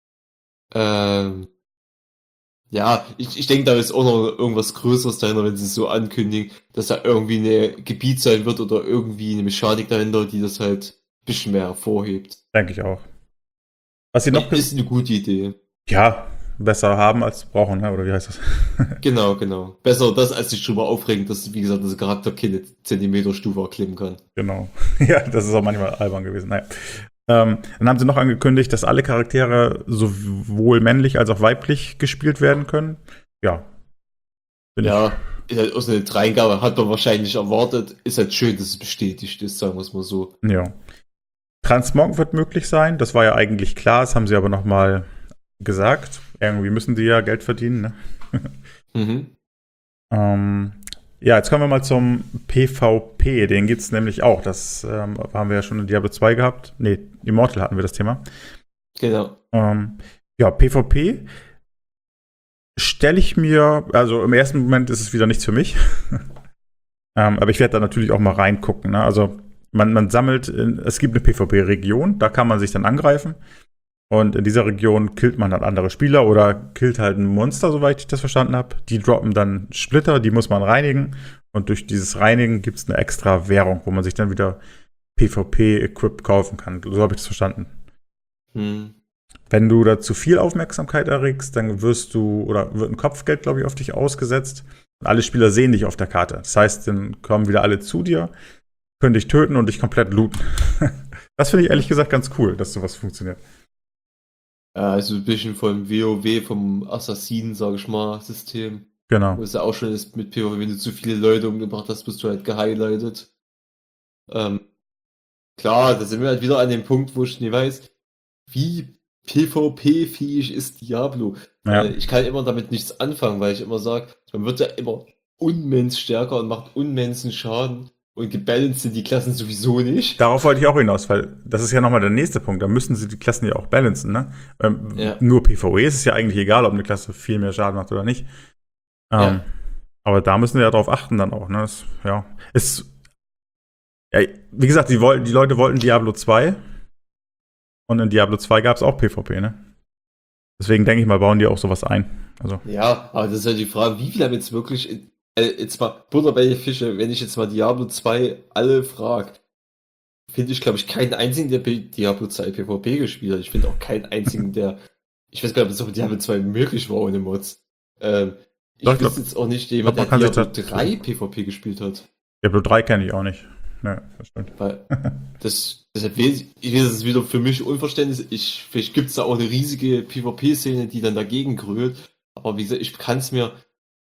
Ähm, Ja, ich, ich denke, da ist auch noch irgendwas Größeres dahinter, wenn sie es so ankündigen, dass da irgendwie eine Gebiet sein wird oder irgendwie eine Mechanik dahinter, die das halt ein bisschen mehr hervorhebt. Denke ich auch. Was sie noch I- ges Ist eine gute Idee. ja, besser haben als brauchen, ne? Oder wie heißt das? Genau, genau. Besser das, als sich drüber aufregen, dass, wie gesagt, das Charakter keine Zentimeterstufe erklimmen kann. Genau. Ja, das ist auch manchmal albern gewesen. Naja. Ähm, dann haben sie noch angekündigt, dass alle Charaktere sowohl männlich als auch weiblich gespielt werden können. Ja, bin ich. Ja, ist halt aus einer Dreingabe, hat man wahrscheinlich erwartet. Ist halt schön, dass es bestätigt ist, sagen wir es mal so. Ja. Transmog wird möglich sein. Das war ja eigentlich klar. Das haben sie aber noch mal gesagt. Irgendwie müssen die ja Geld verdienen. Ne? Mhm. ähm, ja, jetzt kommen wir mal zum PvP. Den gibt es nämlich auch. Das ähm, haben wir ja schon in Diablo zwei gehabt. Nee, Immortal hatten wir das Thema. Genau. Ähm, ja, PvP stelle ich mir, also im ersten Moment ist es wieder nichts für mich. ähm, aber ich werde da natürlich auch mal reingucken. Ne? Also man, man sammelt, in, es gibt eine PvP-Region, da kann man sich dann angreifen. Und in dieser Region killt man dann andere Spieler oder killt halt ein Monster, soweit ich das verstanden habe. Die droppen dann Splitter, die muss man reinigen. Und durch dieses Reinigen gibt es eine extra Währung, wo man sich dann wieder PvP-Equip kaufen kann. So habe ich das verstanden. Hm. Wenn du da zu viel Aufmerksamkeit erregst, dann wirst du, oder wird ein Kopfgeld, glaube ich, auf dich ausgesetzt. Und alle Spieler sehen dich auf der Karte. Das heißt, dann kommen wieder alle zu dir, können dich töten und dich komplett looten. Das finde ich ehrlich gesagt ganz cool, dass sowas funktioniert. Ja, also ein bisschen vom WoW, vom Assassinen, sag ich mal, System. Wo Genau. es ja auch schon ist mit PvP, wenn du zu viele Leute umgebracht hast, bist du halt gehighlightet. Ähm, klar, da sind wir halt wieder an dem Punkt, wo ich nicht weiß, wie PvP-fähig ist Diablo. Ja. Weil ich kann immer damit nichts anfangen, weil ich immer sage, man wird ja immer unmens stärker und macht unmensen Schaden und gebalanced sind die Klassen sowieso nicht. Darauf wollte ich auch hinaus, weil das ist ja nochmal der nächste Punkt. Da müssen sie die Klassen ja auch balancen, ne? Ähm, Ja, nur PvE ist es ja eigentlich egal, ob eine Klasse viel mehr Schaden macht oder nicht. Ähm, ja. aber da müssen wir ja drauf achten dann auch, ne? Das, ja. Ist, ja, wie gesagt, die, wollten, die Leute wollten Diablo zwei und in Diablo zwei gab es auch PvP, ne? Deswegen denke ich mal, bauen die auch sowas ein. Also, Ja, aber das ist ja die Frage, wie viele haben jetzt wirklich, in, äh, jetzt mal Butter bei die Fische, wenn ich jetzt mal Diablo zwei alle frage, finde ich, glaube ich, keinen einzigen, der P- Diablo zwei PvP gespielt hat. Ich finde auch keinen einzigen, der, ich weiß gar nicht, ob es auch in Diablo zwei möglich war ohne Mods. Ähm, doch, ich ich wüsste glaube, jetzt auch nicht glaub, jemand, man der kann sich Diablo da. drei PvP gespielt hat. Diablo drei kenne ich auch nicht. Ne, das stimmt. Weil das, deshalb weiß ich, ich weiß, es ist wieder für mich Unverständnis. Ich, vielleicht gibt es da auch eine riesige PvP-Szene, die dann dagegen grölt. Aber wie gesagt, ich kann es mir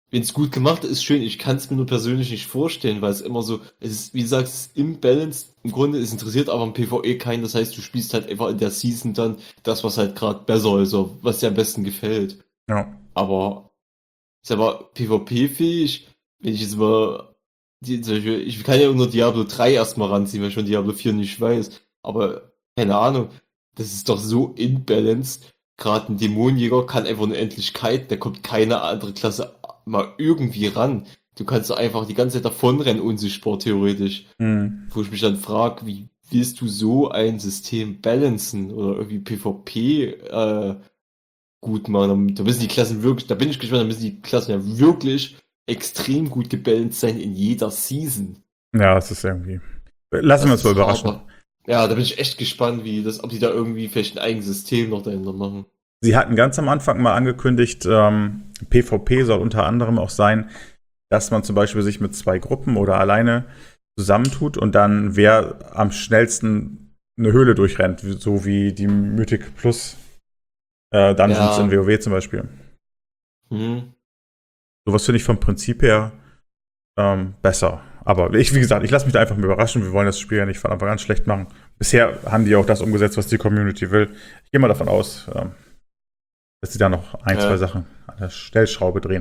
wenn es gut gemacht ist, schön. Ich kann es mir nur persönlich nicht vorstellen, weil es immer so, es ist, wie du sagst, es ist imbalanced. Im Grunde, es interessiert aber im PvE keinen. Das heißt, du spielst halt einfach in der Season dann das, was halt gerade besser ist, oder was dir am besten gefällt. Ja. Aber ist aber PvP-fähig, wenn ich jetzt mal, die, zum Beispiel, ich kann ja nur Diablo drei erstmal ranziehen, weil ich schon Diablo vier nicht weiß. Aber keine Ahnung, das ist doch so imbalanced. Gerade ein Dämonenjäger kann einfach eine Endlichkeit, da kommt keine andere Klasse mal irgendwie ran. Du kannst doch einfach die ganze Zeit davonrennen, unsichtbar theoretisch. Hm. Wo ich mich dann frage, wie willst du so ein System balancen oder irgendwie PvP äh, gut machen? Da müssen die Klassen wirklich, da bin ich gespannt, da müssen die Klassen ja wirklich extrem gut gebalanced sein in jeder Season. Ja, es ist irgendwie. Lassen wir Das uns mal ist überraschen. hart. Ja, da bin ich echt gespannt, wie das, ob die da irgendwie vielleicht ein eigenes System noch dahinter machen. Sie hatten ganz am Anfang mal angekündigt, ähm, PvP soll unter anderem auch sein, dass man zum Beispiel sich mit zwei Gruppen oder alleine zusammentut und dann wer am schnellsten eine Höhle durchrennt, so wie die Mythic Plus äh, Dungeons in Ja, WoW zum Beispiel. hm. Sowas finde ich vom Prinzip her ähm, besser. Aber ich, wie gesagt, ich lasse mich da einfach mal überraschen. Wir wollen das Spiel ja nicht von Anfang an schlecht machen. Bisher haben die auch das umgesetzt, was die Community will. Ich gehe mal davon aus, ähm, dass sie da noch ein, zwei Ja, Sachen an der Stellschraube drehen.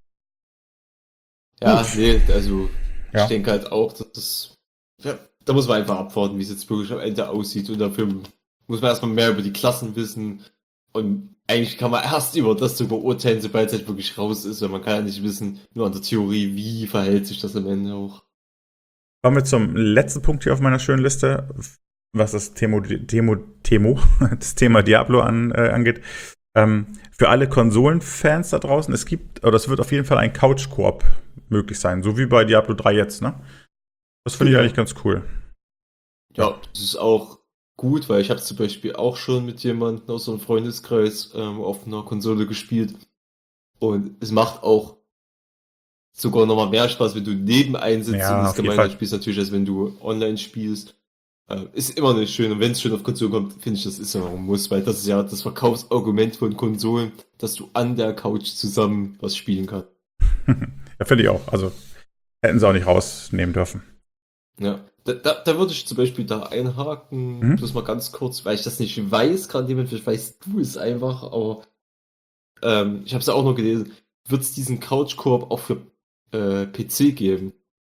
ja, Gut. nee, also ich Ja. denke halt auch, dass das, ja, da muss man einfach abwarten, wie es jetzt wirklich am Ende aussieht und dafür muss man erstmal mehr über die Klassen wissen und eigentlich kann man erst über das zu beurteilen, sobald es halt wirklich raus ist, weil man kann ja nicht wissen, nur an der Theorie, wie verhält sich das am Ende auch. Kommen wir zum letzten Punkt hier auf meiner schönen Liste, was das Themo, Themo, Themo das Thema Diablo an, äh, angeht. Ähm, für alle Konsolenfans da draußen, es gibt, oder es wird auf jeden Fall ein Couch-Koop möglich sein, so wie bei Diablo drei jetzt, ne? Das finde ich Genau. eigentlich ganz cool. Ja, das ist auch gut, weil ich habe zum Beispiel auch schon mit jemandem aus unserem Freundeskreis ähm, auf einer Konsole gespielt und es macht auch sogar nochmal mehr Spaß, wenn du nebenein sitzt und Ja, das auf jeden gemeinsam Fall. spielst, natürlich, als wenn du online spielst. Äh, ist immer nicht schön und wenn es schon auf Konsole kommt, finde ich, das ist ja ein Muss, weil das ist ja das Verkaufsargument von Konsolen, dass du an der Couch zusammen was spielen kannst. Ja, finde ich auch. Also hätten sie auch nicht rausnehmen dürfen. Ja, da, da, da würde ich zum Beispiel da einhaken, Mhm. bloß mal ganz kurz, weil ich das nicht weiß, gerade jemand, vielleicht weißt du es einfach, aber ähm, ich habe es ja auch noch gelesen, wird es diesen Couch-Koop auch für äh, P C geben?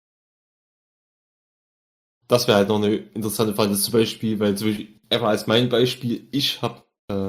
Das wäre halt noch eine interessante Frage, das ist zum Beispiel, weil zum Beispiel, einfach als mein Beispiel, ich habe äh,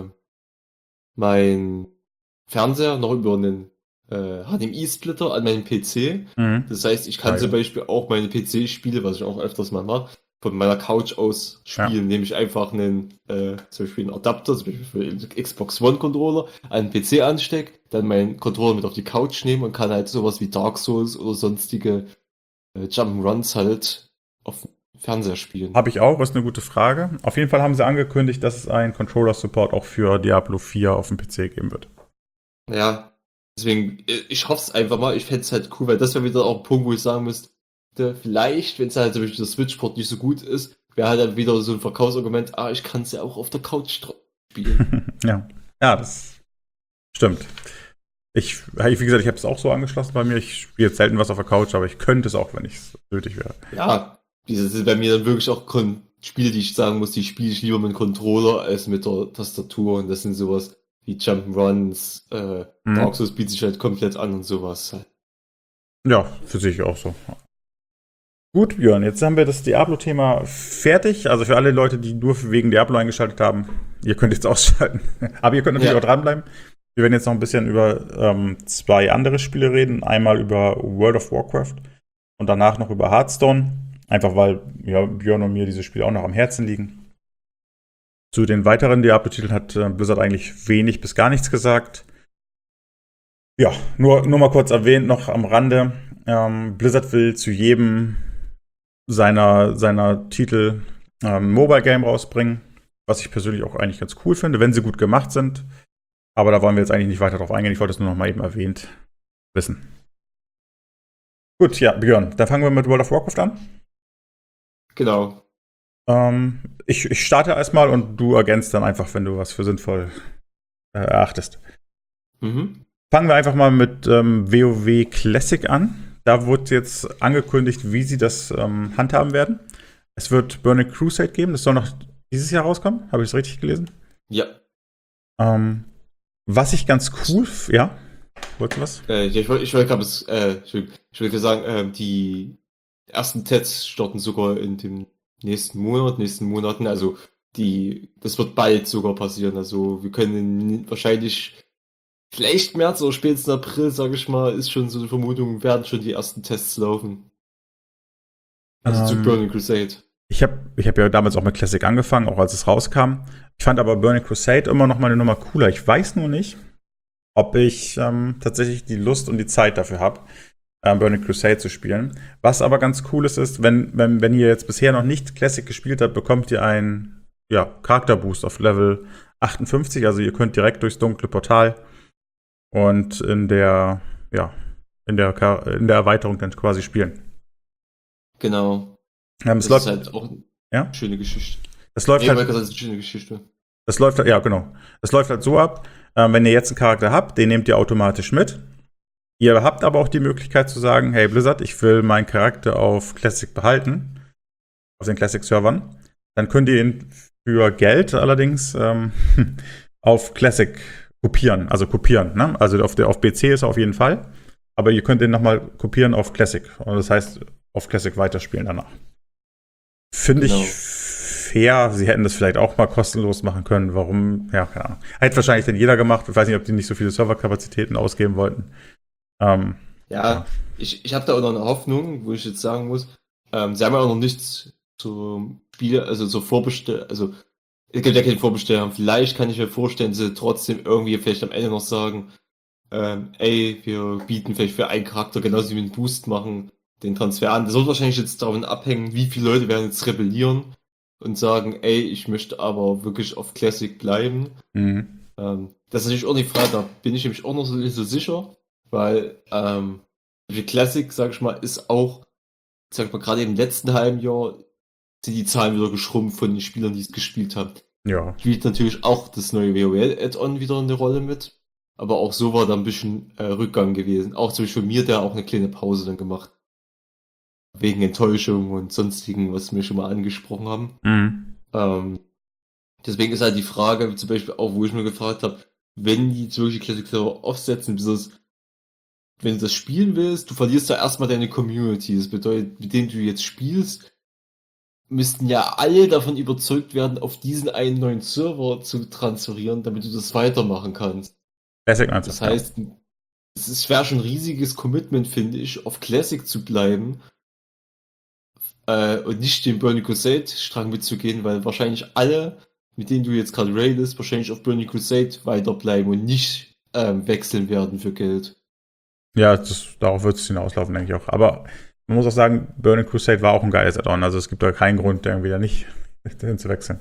mein Fernseher noch über einen äh, H D M I-Splitter an meinem P C. Mhm. Das heißt, ich kann Ah, zum ja. Beispiel auch meine P C-Spiele, was ich auch öfters mal mache, von meiner Couch aus Ja. spielen, indem ich einfach einen, äh, zum Beispiel einen Adapter, zum Beispiel für den Xbox One Controller, an den P C anstecke, dann meinen Controller mit auf die Couch nehme und kann halt sowas wie Dark Souls oder sonstige äh, Jump'n'Runs halt auf dem Fernseher spielen. Habe ich auch, ist eine gute Frage. Auf jeden Fall haben sie angekündigt, dass es einen Controller-Support auch für Diablo vier auf dem P C geben wird. Ja, deswegen, äh, ich hoffe es einfach mal. Ich fände es halt cool, weil das wäre wieder auch ein Punkt, wo ich sagen müsste, vielleicht, wenn es halt zum Beispiel der Switch-Port nicht so gut ist, wäre halt dann wieder so ein Verkaufsargument, ah, ich kann es ja auch auf der Couch dra- spielen. Ja. Ja, das stimmt. Ich, wie gesagt, ich habe es auch so angeschlossen bei mir. Ich spiele jetzt selten was auf der Couch, aber ich könnte es auch, wenn es nötig wäre. Ja, dieses sind bei mir dann wirklich auch Kon Spiele, die ich sagen muss, die spiele ich lieber mit dem Controller als mit der Tastatur und das sind sowas wie Jump'n'Runs, äh, Dark Mhm. Souls bietet sich halt komplett an und sowas. Ja, für sich auch so. Gut, Björn, jetzt haben wir das Diablo-Thema fertig. Also für alle Leute, die nur wegen Diablo eingeschaltet haben, ihr könnt jetzt ausschalten. Aber ihr könnt natürlich Ja, auch dranbleiben. Wir werden jetzt noch ein bisschen über ähm, zwei andere Spiele reden. Einmal über World of Warcraft und danach noch über Hearthstone. Einfach weil ja, Björn und mir diese Spiele auch noch am Herzen liegen. Zu den weiteren Diablo-Titeln hat äh, Blizzard eigentlich wenig bis gar nichts gesagt. Ja, nur, nur mal kurz erwähnt noch am Rande. Ähm, Blizzard will zu jedem seiner, seiner Titel ähm, Mobile Game rausbringen, was ich persönlich auch eigentlich ganz cool finde, wenn sie gut gemacht sind. Aber da wollen wir jetzt eigentlich nicht weiter drauf eingehen. Ich wollte es nur noch mal eben erwähnt wissen. Gut, ja, Björn, dann fangen wir mit World of Warcraft an. genau. Ähm, ich, ich starte erstmal und du ergänzt dann einfach, wenn du was für sinnvoll äh, erachtest. Mhm. Fangen wir einfach mal mit ähm, WoW Classic an. Da wurde jetzt angekündigt, wie sie das ähm, handhaben werden. Es wird Burning Crusade geben. Das soll noch dieses Jahr rauskommen. Habe ich es richtig gelesen? Ja. Ähm, was ich ganz cool, f- ja, wolltest du was? Äh, ja, ich wollte ich wollte gerade äh, ich will, ich will sagen, ähm, die ersten Tests starten sogar in dem nächsten Monat, nächsten Monaten. Also die, das wird bald sogar passieren. Also wir können wahrscheinlich vielleicht März oder spätestens April, sage ich mal, ist schon so eine Vermutung, werden schon die ersten Tests laufen. Also zu Ähm, Burning Crusade. ich habe ich hab ja damals auch mit Classic angefangen, auch als es rauskam. Ich fand aber Burning Crusade immer noch mal eine Nummer cooler. Ich weiß nur nicht, ob ich ähm, tatsächlich die Lust und die Zeit dafür habe, ähm, Burning Crusade zu spielen. Was aber ganz cool ist, ist, wenn, wenn, wenn ihr jetzt bisher noch nicht Classic gespielt habt, bekommt ihr einen ja, Charakterboost auf Level achtundfünfzig. Also ihr könnt direkt durchs dunkle Portal und in der, ja, in der, Char- in der Erweiterung dann quasi spielen. Genau. Ähm, es Das ist läuft, halt auch eine ja, schöne Geschichte. es läuft Nee, halt weil das ist eine schöne Geschichte. Das läuft, ja, genau. Das läuft halt so ab, ähm, wenn ihr jetzt einen Charakter habt, den nehmt ihr automatisch mit. Ihr habt aber auch die Möglichkeit zu sagen, hey Blizzard, ich will meinen Charakter auf Classic behalten, auf den Classic-Servern. Dann könnt ihr ihn für Geld allerdings ähm, auf Classic kopieren, also kopieren. Ne? Also auf, der, auf B C ist er auf jeden Fall, aber ihr könnt ihn nochmal kopieren auf Classic. Und das heißt, auf Classic weiterspielen danach. Finde Genau. ich fair. Sie hätten das vielleicht auch mal kostenlos machen können. Warum? Ja, keine Ahnung. Hätte wahrscheinlich dann jeder gemacht. Ich weiß nicht, ob die nicht so viele Serverkapazitäten ausgeben wollten. Ähm, Ja, ja. ich, ich habe da auch noch eine Hoffnung, wo ich jetzt sagen muss, ähm, sie haben ja auch noch nichts zum Spiel, also zur Vorbestell, also es gibt ja keine Vorbestellung. Vielleicht kann ich mir vorstellen, dass sie trotzdem irgendwie vielleicht am Ende noch sagen, ähm, ey, wir bieten vielleicht für einen Charakter genauso wie einen Boost machen, den Transfer an. Das wird wahrscheinlich jetzt davon abhängen, wie viele Leute werden jetzt rebellieren und sagen, ey, ich möchte aber wirklich auf Classic bleiben. Mhm. Ähm, das ist natürlich auch die Frage, da bin ich nämlich auch noch so, nicht so sicher, weil ähm, die Classic, sag ich mal, ist auch, sag ich mal, gerade im letzten halben Jahr sind die Zahlen wieder geschrumpft von den Spielern, die es gespielt haben. Ja. Spielt natürlich auch das neue WoW-Add-on wieder eine Rolle mit, aber auch so war da ein bisschen äh, Rückgang gewesen. Auch zum Beispiel mir da auch eine kleine Pause dann gemacht. Wegen Enttäuschung und sonstigen, was wir schon mal angesprochen haben. Mhm. Ähm, deswegen ist halt die Frage, zum Beispiel auch, wo ich mir gefragt habe, wenn die jetzt wirklich Classic Server aufsetzen, dieses, wenn du das spielen willst, du verlierst ja erstmal deine Community. Das bedeutet, mit denen du jetzt spielst, müssten ja alle davon überzeugt werden, auf diesen einen neuen Server zu transferieren, damit du das weitermachen kannst. Classic meinst du? Das heißt, es wäre schon ein riesiges Commitment, finde ich, auf Classic zu bleiben äh, und nicht den Burning Crusade-Strang mitzugehen, weil wahrscheinlich alle, mit denen du jetzt gerade raidest, wahrscheinlich auf Burning Crusade weiterbleiben und nicht ähm, wechseln werden für Geld. Ja, das, darauf wird es hinauslaufen, denke ich auch. Aber man muss auch sagen, Burning Crusade war auch ein geiles Add-on. Also es gibt da keinen Grund, irgendwie da nicht hin zu wechseln.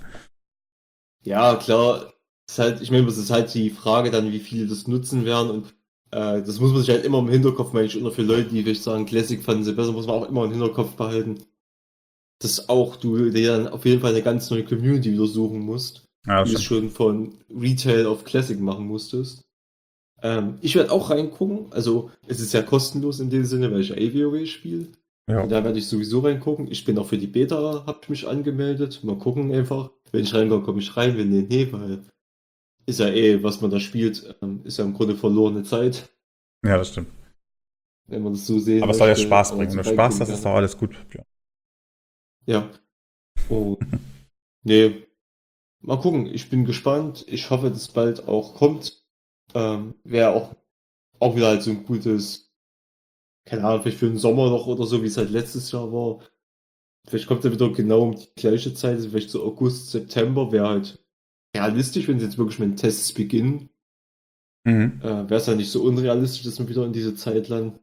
Ja, klar. Ist halt, ich meine, das ist halt die Frage dann, wie viele das nutzen werden und äh, das muss man sich halt immer im Hinterkopf, meine ich, oder für Leute, die vielleicht sagen, Classic fanden sie besser, muss man auch immer im Hinterkopf behalten, dass auch du dir dann auf jeden Fall eine ganz neue Community wieder suchen musst, Ja, das wie du es stimmt. schon von Retail auf Classic machen musstest. Ähm, ich werde auch reingucken, also es ist ja kostenlos in dem Sinne, weil ich ja A W O W spiele. Ja. Und da werde ich sowieso reingucken. Ich bin auch für die Beta, hab ich mich angemeldet. Mal gucken einfach. Wenn ich reinkomme, komme ich rein. Wenn nee, nee, weil ist ja eh, was man da spielt, ähm, ist ja im Grunde verlorene Zeit, ja, das stimmt. wenn man das so sehen Aber es soll ja möchte. Spaß Aber bringen. zum Wenn du Spaß Reingucken hast, ist gerne. doch alles gut. Ja. Ja. Oh, nee. Mal gucken. Ich bin gespannt. Ich hoffe, dass bald auch kommt. Ähm, wäre auch, auch wieder halt so ein gutes, keine Ahnung, vielleicht für den Sommer noch oder so, wie es halt letztes Jahr war. Vielleicht kommt er wieder genau um die gleiche Zeit, also vielleicht so August, September, wäre halt realistisch, wenn sie jetzt wirklich mit den Tests beginnen. Mhm. Äh, wäre es halt nicht so unrealistisch, dass man wieder in diese Zeit landet.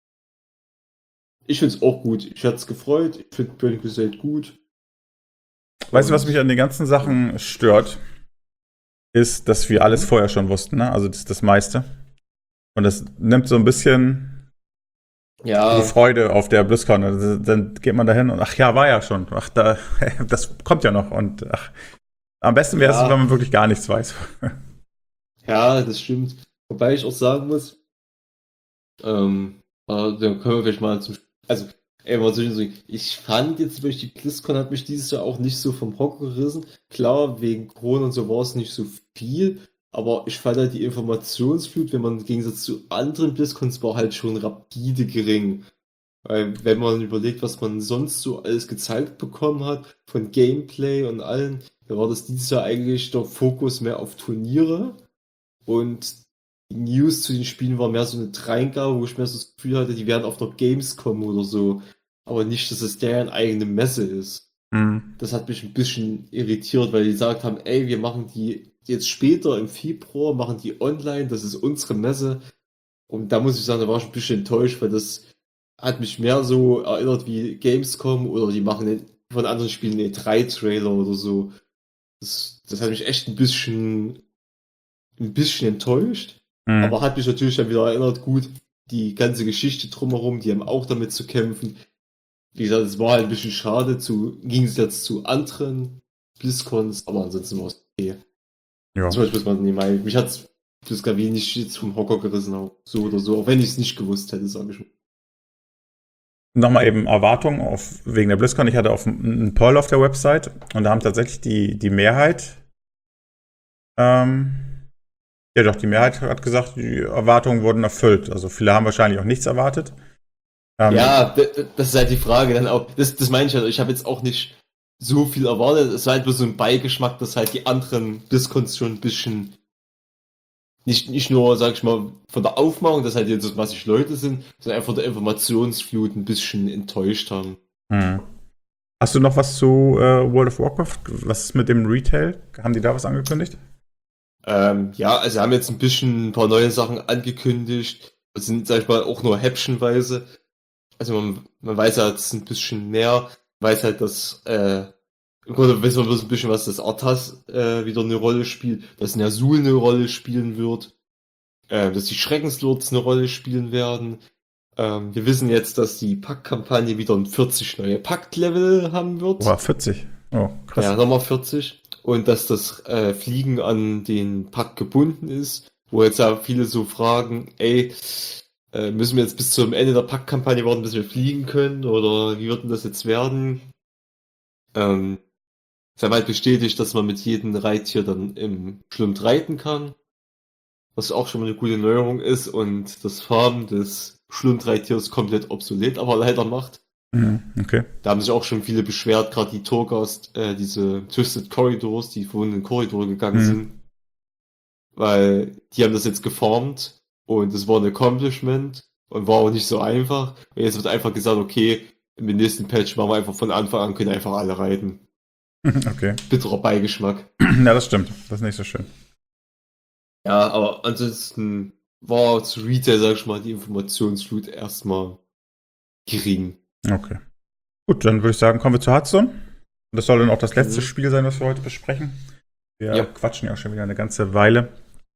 Ich finde es auch gut. Ich hatte es gefreut. Ich finde Burning Crusade gut. Weißt du, was Und- mich an den ganzen Sachen stört? Ist, dass wir alles Mhm. vorher schon wussten, ne? Also das, das meiste. Und das nimmt so ein bisschen die Ja, Freude auf der BlizzCon. Also, dann geht man da hin und ach ja, war ja schon. Ach, da, das kommt ja noch. Und ach, am besten wäre es, Ja. wenn man wirklich gar nichts weiß. ja, das stimmt. Wobei ich auch sagen muss, ähm, äh, da können wir vielleicht mal zum, also, ey, was soll ich denn sagen? Ich fand jetzt durch die BlizzCon hat mich dieses Jahr auch nicht so vom Hocker gerissen. Klar, wegen Corona und so war es nicht so viel, aber ich fand halt die Informationsflut, wenn man im Gegensatz zu anderen BlizzCons war halt schon rapide gering. Weil wenn man überlegt, was man sonst so alles gezeigt bekommen hat, von Gameplay und allem, da war das dieses Jahr eigentlich der Fokus mehr auf Turniere und die News zu den Spielen war mehr so eine Dreingabe, wo ich mehr so das Gefühl hatte, die wären auf der Gamescom oder so, aber nicht, dass es deren eigene Messe ist. Mhm. Das hat mich ein bisschen irritiert, weil die gesagt haben, ey, wir machen die jetzt später im Februar, machen die online, das ist unsere Messe. Und da muss ich sagen, da war ich ein bisschen enttäuscht, weil das hat mich mehr so erinnert wie Gamescom oder die machen den- von anderen Spielen E drei Trailer oder so. Das, das hat mich echt ein bisschen, ein bisschen enttäuscht, aber Mhm. hat mich natürlich dann wieder erinnert, gut, die ganze Geschichte drumherum, die haben auch damit zu kämpfen. Wie gesagt, es war halt ein bisschen schade, zu, im Gegensatz zu anderen BlizzCons, aber ansonsten war es okay. Ja. Zum Beispiel muss man nicht meinen, mich hat's BlizzCon wenig jetzt vom Hocker gerissen, auch so oder so, auch wenn ich es nicht gewusst hätte, sage ich mal. Nochmal eben Erwartungen auf, wegen der BlizzCon. Ich hatte auf einen Poll auf der Website und da haben tatsächlich die, die Mehrheit, ähm, ja doch, die Mehrheit hat gesagt, die Erwartungen wurden erfüllt. Also viele haben wahrscheinlich auch nichts erwartet. Ähm, Ja, d- d- das ist halt die Frage dann auch. Das, das meine ich halt. Ich habe jetzt auch nicht so viel erwartet. Es war halt bloß so ein Beigeschmack, dass halt die anderen BlizzCons schon ein bisschen, nicht, nicht nur, sag ich mal, von der Aufmachung, dass halt jetzt so massig Leute sind, sondern einfach der Informationsflut ein bisschen enttäuscht haben. hm. Hast du noch was zu äh, World of Warcraft? Was ist mit dem Retail? Haben die da was angekündigt? Ähm, ja, also sie haben jetzt ein bisschen ein paar neue Sachen angekündigt. Das sind, sag ich mal, auch nur häppchenweise. Also man, man weiß ja jetzt ein bisschen mehr, weiß halt, dass äh, im Grunde weiß man bloß ein bisschen, was das Arthas äh, wieder eine Rolle spielt, dass Ner'zhul eine Rolle spielen wird, äh, dass die Schreckenslords eine Rolle spielen werden. Ähm, wir wissen jetzt, dass die Pakt-Kampagne wieder ein vierzig neue Pakt-Level haben Boah, wird. vierzig. Oh, krass. Ja, nochmal vierzig. Und dass das äh, Fliegen an den Pakt gebunden ist, wo jetzt ja viele so fragen, ey, äh, müssen wir jetzt bis zum Ende der Pakt-Kampagne warten, bis wir fliegen können? Oder wie wird denn das jetzt werden? Ähm, Es haben halt bestätigt, dass man mit jedem Reittier dann im Schlund reiten kann, was auch schon mal eine gute Neuerung ist und das Farben des Schlundreittiers komplett obsolet, aber leider macht. Mhm, okay. Da haben sich auch schon viele beschwert, gerade die Torghast, äh, diese Twisted Corridors, die vorhin in den Korridor gegangen Mhm. sind, weil die haben das jetzt geformt und es war ein Accomplishment und war auch nicht so einfach. Und jetzt wird einfach gesagt, okay, im nächsten Patch machen wir einfach von Anfang an, können einfach alle reiten. Okay. Bitterer Beigeschmack. Ja, das stimmt. Das ist nicht so schön. Ja, aber ansonsten war zu Retail, sag ich mal, die Informationsflut erstmal gering. Okay. Gut, dann würde ich sagen, kommen wir zu Hearthstone. Das soll dann auch das letzte Mhm. Spiel sein, was wir heute besprechen. Wir Ja. quatschen ja auch schon wieder eine ganze Weile.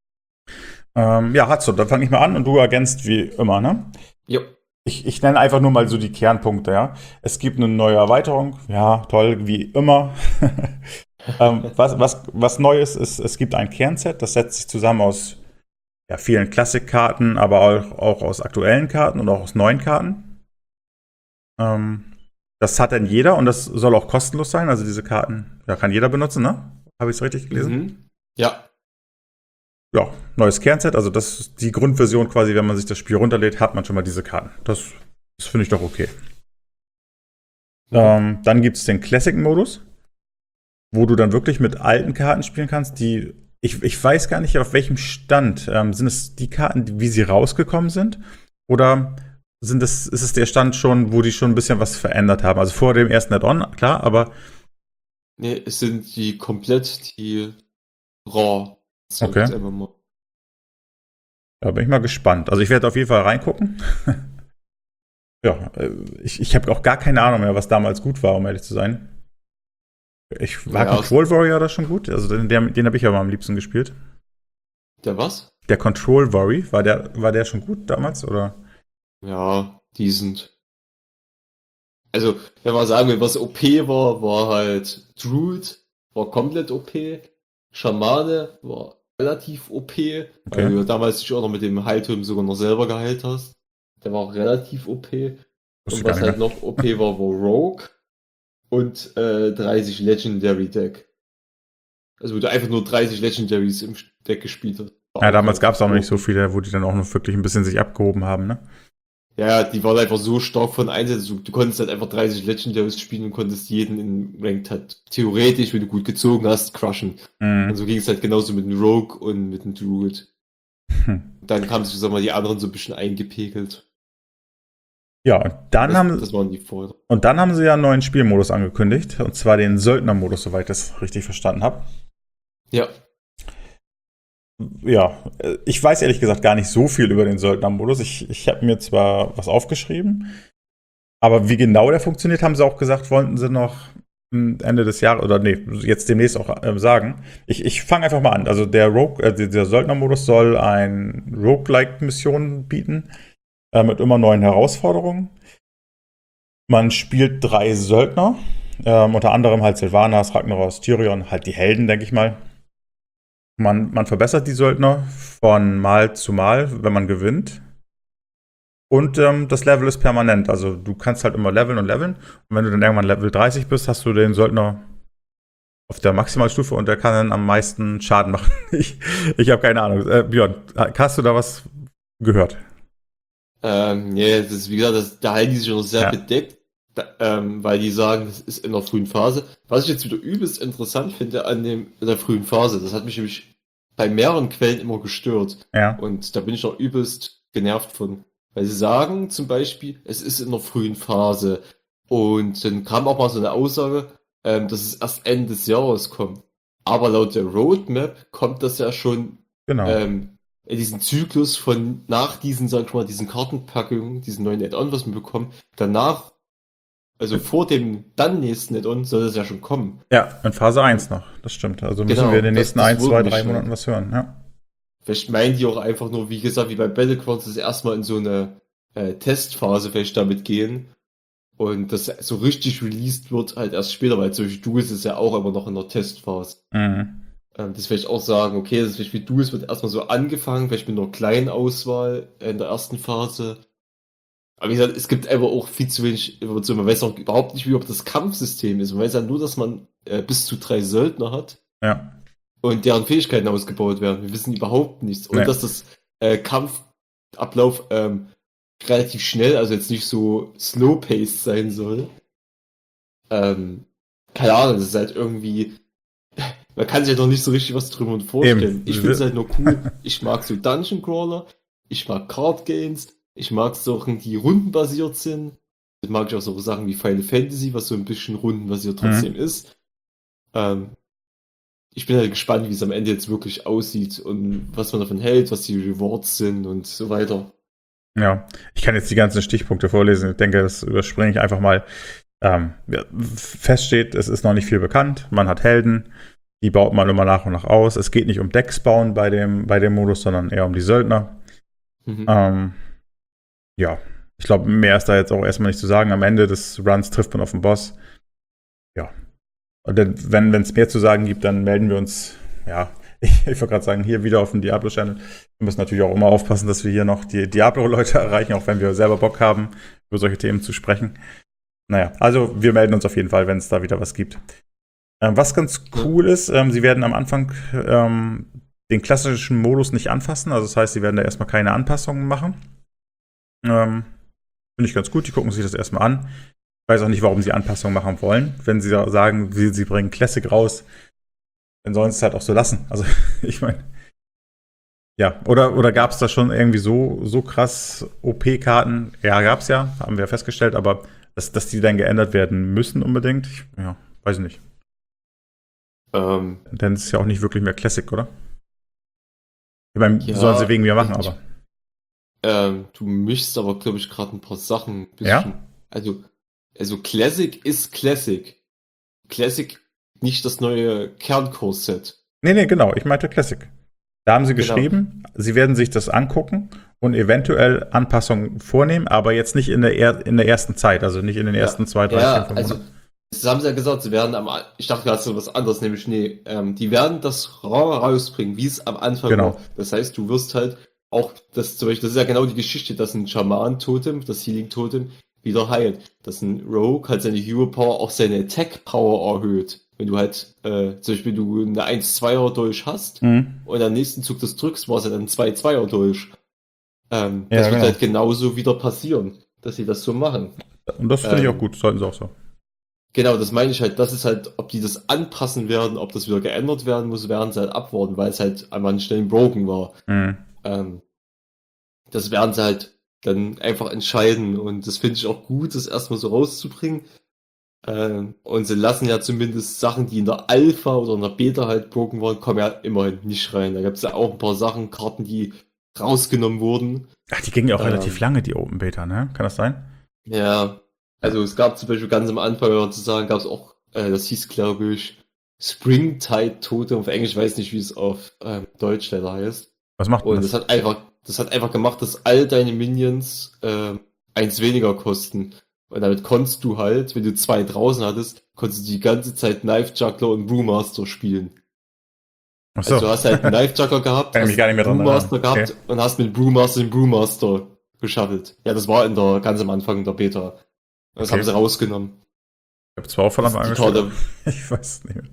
Ähm, ja, Hearthstone, dann fange ich mal an und du ergänzt wie immer, ne? Ja. Ich, ich nenne einfach nur mal so die Kernpunkte, ja. Es gibt eine neue Erweiterung, ja, toll, wie immer. ähm, was, was, was Neues ist, es gibt ein Kernset, das setzt sich zusammen aus ja, vielen Klassikkarten, aber auch, auch aus aktuellen Karten und auch aus neuen Karten. Ähm, das hat dann jeder und das soll auch kostenlos sein. Also diese Karten, ja, kann jeder benutzen, ne? Habe ich es richtig gelesen? Mhm. Ja. Ja, neues Kernset, also das ist die Grundversion quasi, wenn man sich das Spiel runterlädt, hat man schon mal diese Karten. Das, das finde ich doch okay. Mhm. Ähm, dann gibt es den Classic-Modus, wo du dann wirklich mit alten Karten spielen kannst, die, ich, ich weiß gar nicht, auf welchem Stand. Ähm, sind es die Karten, die- wie sie rausgekommen sind? Oder sind es, ist es der Stand schon, wo die schon ein bisschen was verändert haben? Also vor dem ersten Add-on, klar, aber Nee, es sind die komplett die Raw. Sag ich okay, jetzt einfach mal. da bin ich mal gespannt. Also ich werde auf jeden Fall reingucken. Ja, äh, ich, ich habe auch gar keine Ahnung mehr, was damals gut war, um ehrlich zu sein. Ich war Ja, Control Warrior da schon gut. Also den, den, den habe ich aber am liebsten gespielt. der was? Der Control Warrior, war der, war der schon gut damals? Oder? Ja, die sind. Also, wenn man sagen will, was O P war, war halt Druid, war komplett O P. Schamane war relativ O P, Okay. weil du damals dich auch noch mit dem Heilturm sogar noch selber geheilt hast. Der war auch relativ O P. Wusste Und ich gar was nicht halt mehr. noch O P war, war Rogue und äh, dreißig Legendary Deck. Also wo du einfach nur dreißig Legendaries im Deck gespielt hast. War Ja, auch damals gab es auch noch nicht relativ so viele, wo die dann auch noch wirklich ein bisschen sich abgehoben haben, ne? Ja, die waren einfach so stark von Einsätzen. Du, du konntest halt einfach dreißig Legendaries spielen und konntest jeden in Ranked halt theoretisch, wenn du gut gezogen hast, crushen. Und Mhm. so ging es halt genauso mit dem Rogue und mit dem Druid. Hm. Dann haben sich, sag mal, die anderen so ein bisschen eingepegelt. Ja, und dann Das, haben das waren die Vorder. und dann haben sie ja einen neuen Spielmodus angekündigt, und zwar den Söldnermodus, soweit ich das richtig verstanden habe. Ja. Ja, äh, ich weiß ehrlich gesagt gar nicht so viel über den Söldnermodus. Ich, ich habe mir zwar was aufgeschrieben, aber wie genau der funktioniert, haben sie auch gesagt, wollten sie noch m, Ende des Jahres oder nee, jetzt demnächst auch äh, sagen. Ich, ich fange einfach mal an. Also der Rogue, äh, der Söldnermodus soll ein Roguelike-Mission bieten äh, mit immer neuen Herausforderungen. Man spielt drei Söldner, ähm, unter anderem halt Sylvanas, Ragnaros, Tyrion, halt die Helden, denke ich mal. Man, man verbessert die Söldner von Mal zu Mal, wenn man gewinnt. Und ähm, das Level ist permanent. Also du kannst halt immer leveln und leveln. Und wenn du dann irgendwann Level dreißig bist, hast du den Söldner auf der Maximalstufe und der kann dann am meisten Schaden machen. ich ich habe keine Ahnung. Äh, Björn, hast du da was gehört? Ähm, ja, das ist, wie gesagt, das, da halten die sich noch sehr Ja. bedeckt, da, ähm, weil die sagen, das ist in der frühen Phase. Was ich jetzt wieder übelst interessant finde an dem, in der frühen Phase, das hat mich nämlich bei mehreren Quellen immer gestört. Ja. Und da bin ich auch übelst genervt von. Weil sie sagen zum Beispiel, es ist in der frühen Phase. Und dann kam auch mal so eine Aussage, ähm, dass es erst Ende des Jahres kommt. Aber laut der Roadmap kommt das ja schon Genau. ähm, in diesen Zyklus von nach diesen, sag ich mal, diesen Kartenpackungen, diesen neuen Add-on, was wir bekommen, danach, also vor dem dann nächsten Add-on soll das ja schon kommen. Ja, in Phase eins noch. Das stimmt. Also müssen Genau, wir in den das- nächsten das ein, zwei, wundert mich drei halt. Monaten was hören. Ja. Vielleicht meinen die auch einfach nur, wie gesagt, wie bei Battlegrounds, dass sie erstmal in so eine äh, Testphase vielleicht damit gehen und das so richtig released wird halt erst später, weil zum Beispiel Duels ist ja auch immer noch in der Testphase. Mhm. Ähm, das vielleicht auch sagen, okay, das ist vielleicht wie Duels wird erstmal so angefangen, vielleicht mit einer kleinen Auswahl in der ersten Phase. Aber wie gesagt, es gibt einfach auch viel zu wenig Informationen. Man weiß auch überhaupt nicht, wie überhaupt das Kampfsystem ist. Man weiß ja nur, dass man äh, bis zu drei Söldner hat Ja. und deren Fähigkeiten ausgebaut werden. Wir wissen überhaupt nichts. Und Nee. dass das äh, Kampfablauf ähm, relativ schnell, also jetzt nicht so slow-paced sein soll. Ähm, keine Ahnung, das ist halt irgendwie. Man kann sich ja noch nicht so richtig was drüber vorstellen. Eben. Ich finde es halt nur cool. Ich mag so Dungeon Crawler, ich mag Card Games, ich mag Sachen, die rundenbasiert sind. Ich mag ich auch so Sachen wie Final Fantasy, was so ein bisschen rundenbasiert trotzdem ist. Ähm, ich bin halt gespannt, wie es am Ende jetzt wirklich aussieht und was man davon hält, was die Rewards sind und so weiter. Ja, ich kann jetzt die ganzen Stichpunkte vorlesen. Ich denke, das überspringe ich einfach mal. Ähm, ja, feststeht, es ist noch nicht viel bekannt. Man hat Helden, die baut man immer nach und nach aus. Es geht nicht um Decks bauen bei dem, bei dem Modus, sondern eher um die Söldner. Mhm. Ähm, ja, ich glaube, mehr ist da jetzt auch erstmal nicht zu sagen. Am Ende des Runs trifft man auf den Boss. Ja. Und dann, wenn es mehr zu sagen gibt, dann melden wir uns, ja, ich, ich wollte gerade sagen, hier wieder auf dem Diablo-Channel. Wir müssen natürlich auch immer aufpassen, dass wir hier noch die Diablo-Leute erreichen, auch wenn wir selber Bock haben, über solche Themen zu sprechen. Naja, also wir melden uns auf jeden Fall, wenn es da wieder was gibt. Ähm, was ganz cool ist, ähm, sie werden am Anfang ähm, den klassischen Modus nicht anfassen. Also das heißt, sie werden da erstmal keine Anpassungen machen. Ähm, Finde ich ganz gut, die gucken sich das erstmal an. Ich weiß auch nicht, warum sie Anpassungen machen wollen. Wenn sie da sagen, sie, sie bringen Classic raus, dann sollen sie es halt auch so lassen. Also ich meine, ja, oder, oder gab es da schon irgendwie so, so krass O P-Karten? Ja, gab es ja, haben wir ja festgestellt, aber dass, dass die dann geändert werden müssen unbedingt, ich, ja, weiß ich nicht. Ähm, Denn es ist ja auch nicht wirklich mehr Classic, oder? Ich meine, Ja, sollen sie wegen mir machen, ich- aber. ähm, du mischst aber, glaube ich, gerade ein paar Sachen. ein Ja? bisschen. Also, also Classic ist Classic. Classic, nicht das neue Kerncore-Set. Nee, nee, genau, ich meinte Classic. Da haben sie Genau. geschrieben, sie werden sich das angucken und eventuell Anpassungen vornehmen, aber jetzt nicht in der, er in der ersten Zeit, also nicht in den Ja. ersten zwei, drei, Ja, vier, fünf also Monaten. das haben sie ja gesagt, sie werden am, A- ich dachte, du hast so was anderes, nämlich, nee, ähm, die werden das ra rausbringen, wie es am Anfang Genau. war. Das heißt, du wirst halt auch, das zum Beispiel, das ist ja genau die Geschichte, dass ein Schaman-Totem, das Healing-Totem, wieder heilt. Dass ein Rogue halt seine Hero-Power auch seine Attack-Power erhöht. Wenn du halt, äh, zum Beispiel du eine eins zwei er durch hast Mhm. und am nächsten Zug das drückst, war es ja dann ein zwei zwei er durch. Ähm, Ja, das wird genau. halt genauso wieder passieren, dass sie das so machen. Und das finde ich auch Ähm, gut, sollten sie auch so. Genau, das meine ich halt, das ist halt, ob die das anpassen werden, ob das wieder geändert werden muss, werden sie halt abwarten, weil es halt an manchen Stellen broken war. Mhm. Ähm, das werden sie halt dann einfach entscheiden und das finde ich auch gut, das erstmal so rauszubringen. Ähm, und sie lassen ja zumindest Sachen, die in der Alpha oder in der Beta halt broken waren, kommen ja immerhin nicht rein. Da gibt es ja auch ein paar Sachen, Karten, die rausgenommen wurden. Ach, die ging ja auch Ähm, relativ lange, die Open Beta, ne? Kann das sein? Ja, also es gab zum Beispiel ganz am Anfang, wenn man zu sagen, gab es auch, äh, das hieß glaube ich Springtide Totem auf Englisch, ich weiß nicht, wie es auf ähm, Deutsch leider heißt. Was macht denn Und das das? hat einfach, das hat einfach gemacht, dass all deine Minions ähm, eins weniger kosten. Und damit konntest du halt, wenn du zwei draußen hattest, konntest du die ganze Zeit Knife Juggler und Brewmaster spielen. Ach so. Also du hast halt einen Knife Juggler gehabt, Kann ich mich hast gar nicht mehr einen dran erinnern. Brewmaster gehabt Okay. und hast mit Brewmaster den Brewmaster geschaffelt. Ja, das war in der ganz am Anfang der Beta. Das Okay. haben sie rausgenommen. Ich habe zwar auch verdammt Das- die angestellt, Karte- aber ich weiß es nicht mehr.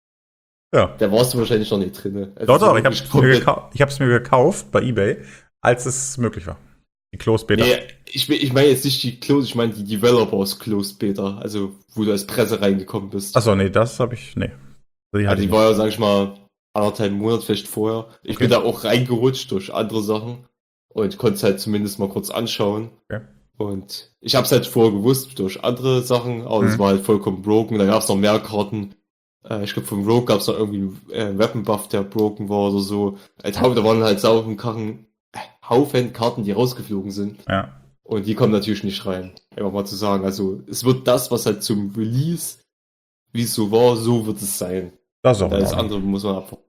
Ja. Da warst du wahrscheinlich noch nicht drin. Also Doch, so doch, ich habe wirklich es mir, komplett- gekau ich hab's mir gekauft bei eBay, als es möglich war. Die Closed Beta. Nee, ich, ich meine jetzt nicht die Closed, ich meine die Developers Closed Beta, also wo du als Presse reingekommen bist. Achso, nee, das habe ich. Nee. Die Also hatte die ich war nicht. ja, sag ich mal, anderthalb Monate vielleicht vorher. Ich Okay. bin da auch reingerutscht durch andere Sachen und konnte es halt zumindest mal kurz anschauen. Okay. Und ich habe es halt vorher gewusst durch andere Sachen, aber es Mhm. war halt vollkommen broken. Da gab es noch mehr Karten. Äh, ich glaube, vom Rogue gab es noch irgendwie einen äh, Weapon Buff, der broken war oder so. Halt, hau- da waren halt sauren Karten, äh, Haufen Karten, die rausgeflogen sind. Ja. Und die kommen natürlich nicht rein. Einfach mal zu sagen. Also es wird das, was halt zum Release, wie es so war, so wird es sein. Das ist auch in Alles Ordnung. andere muss man abwarten.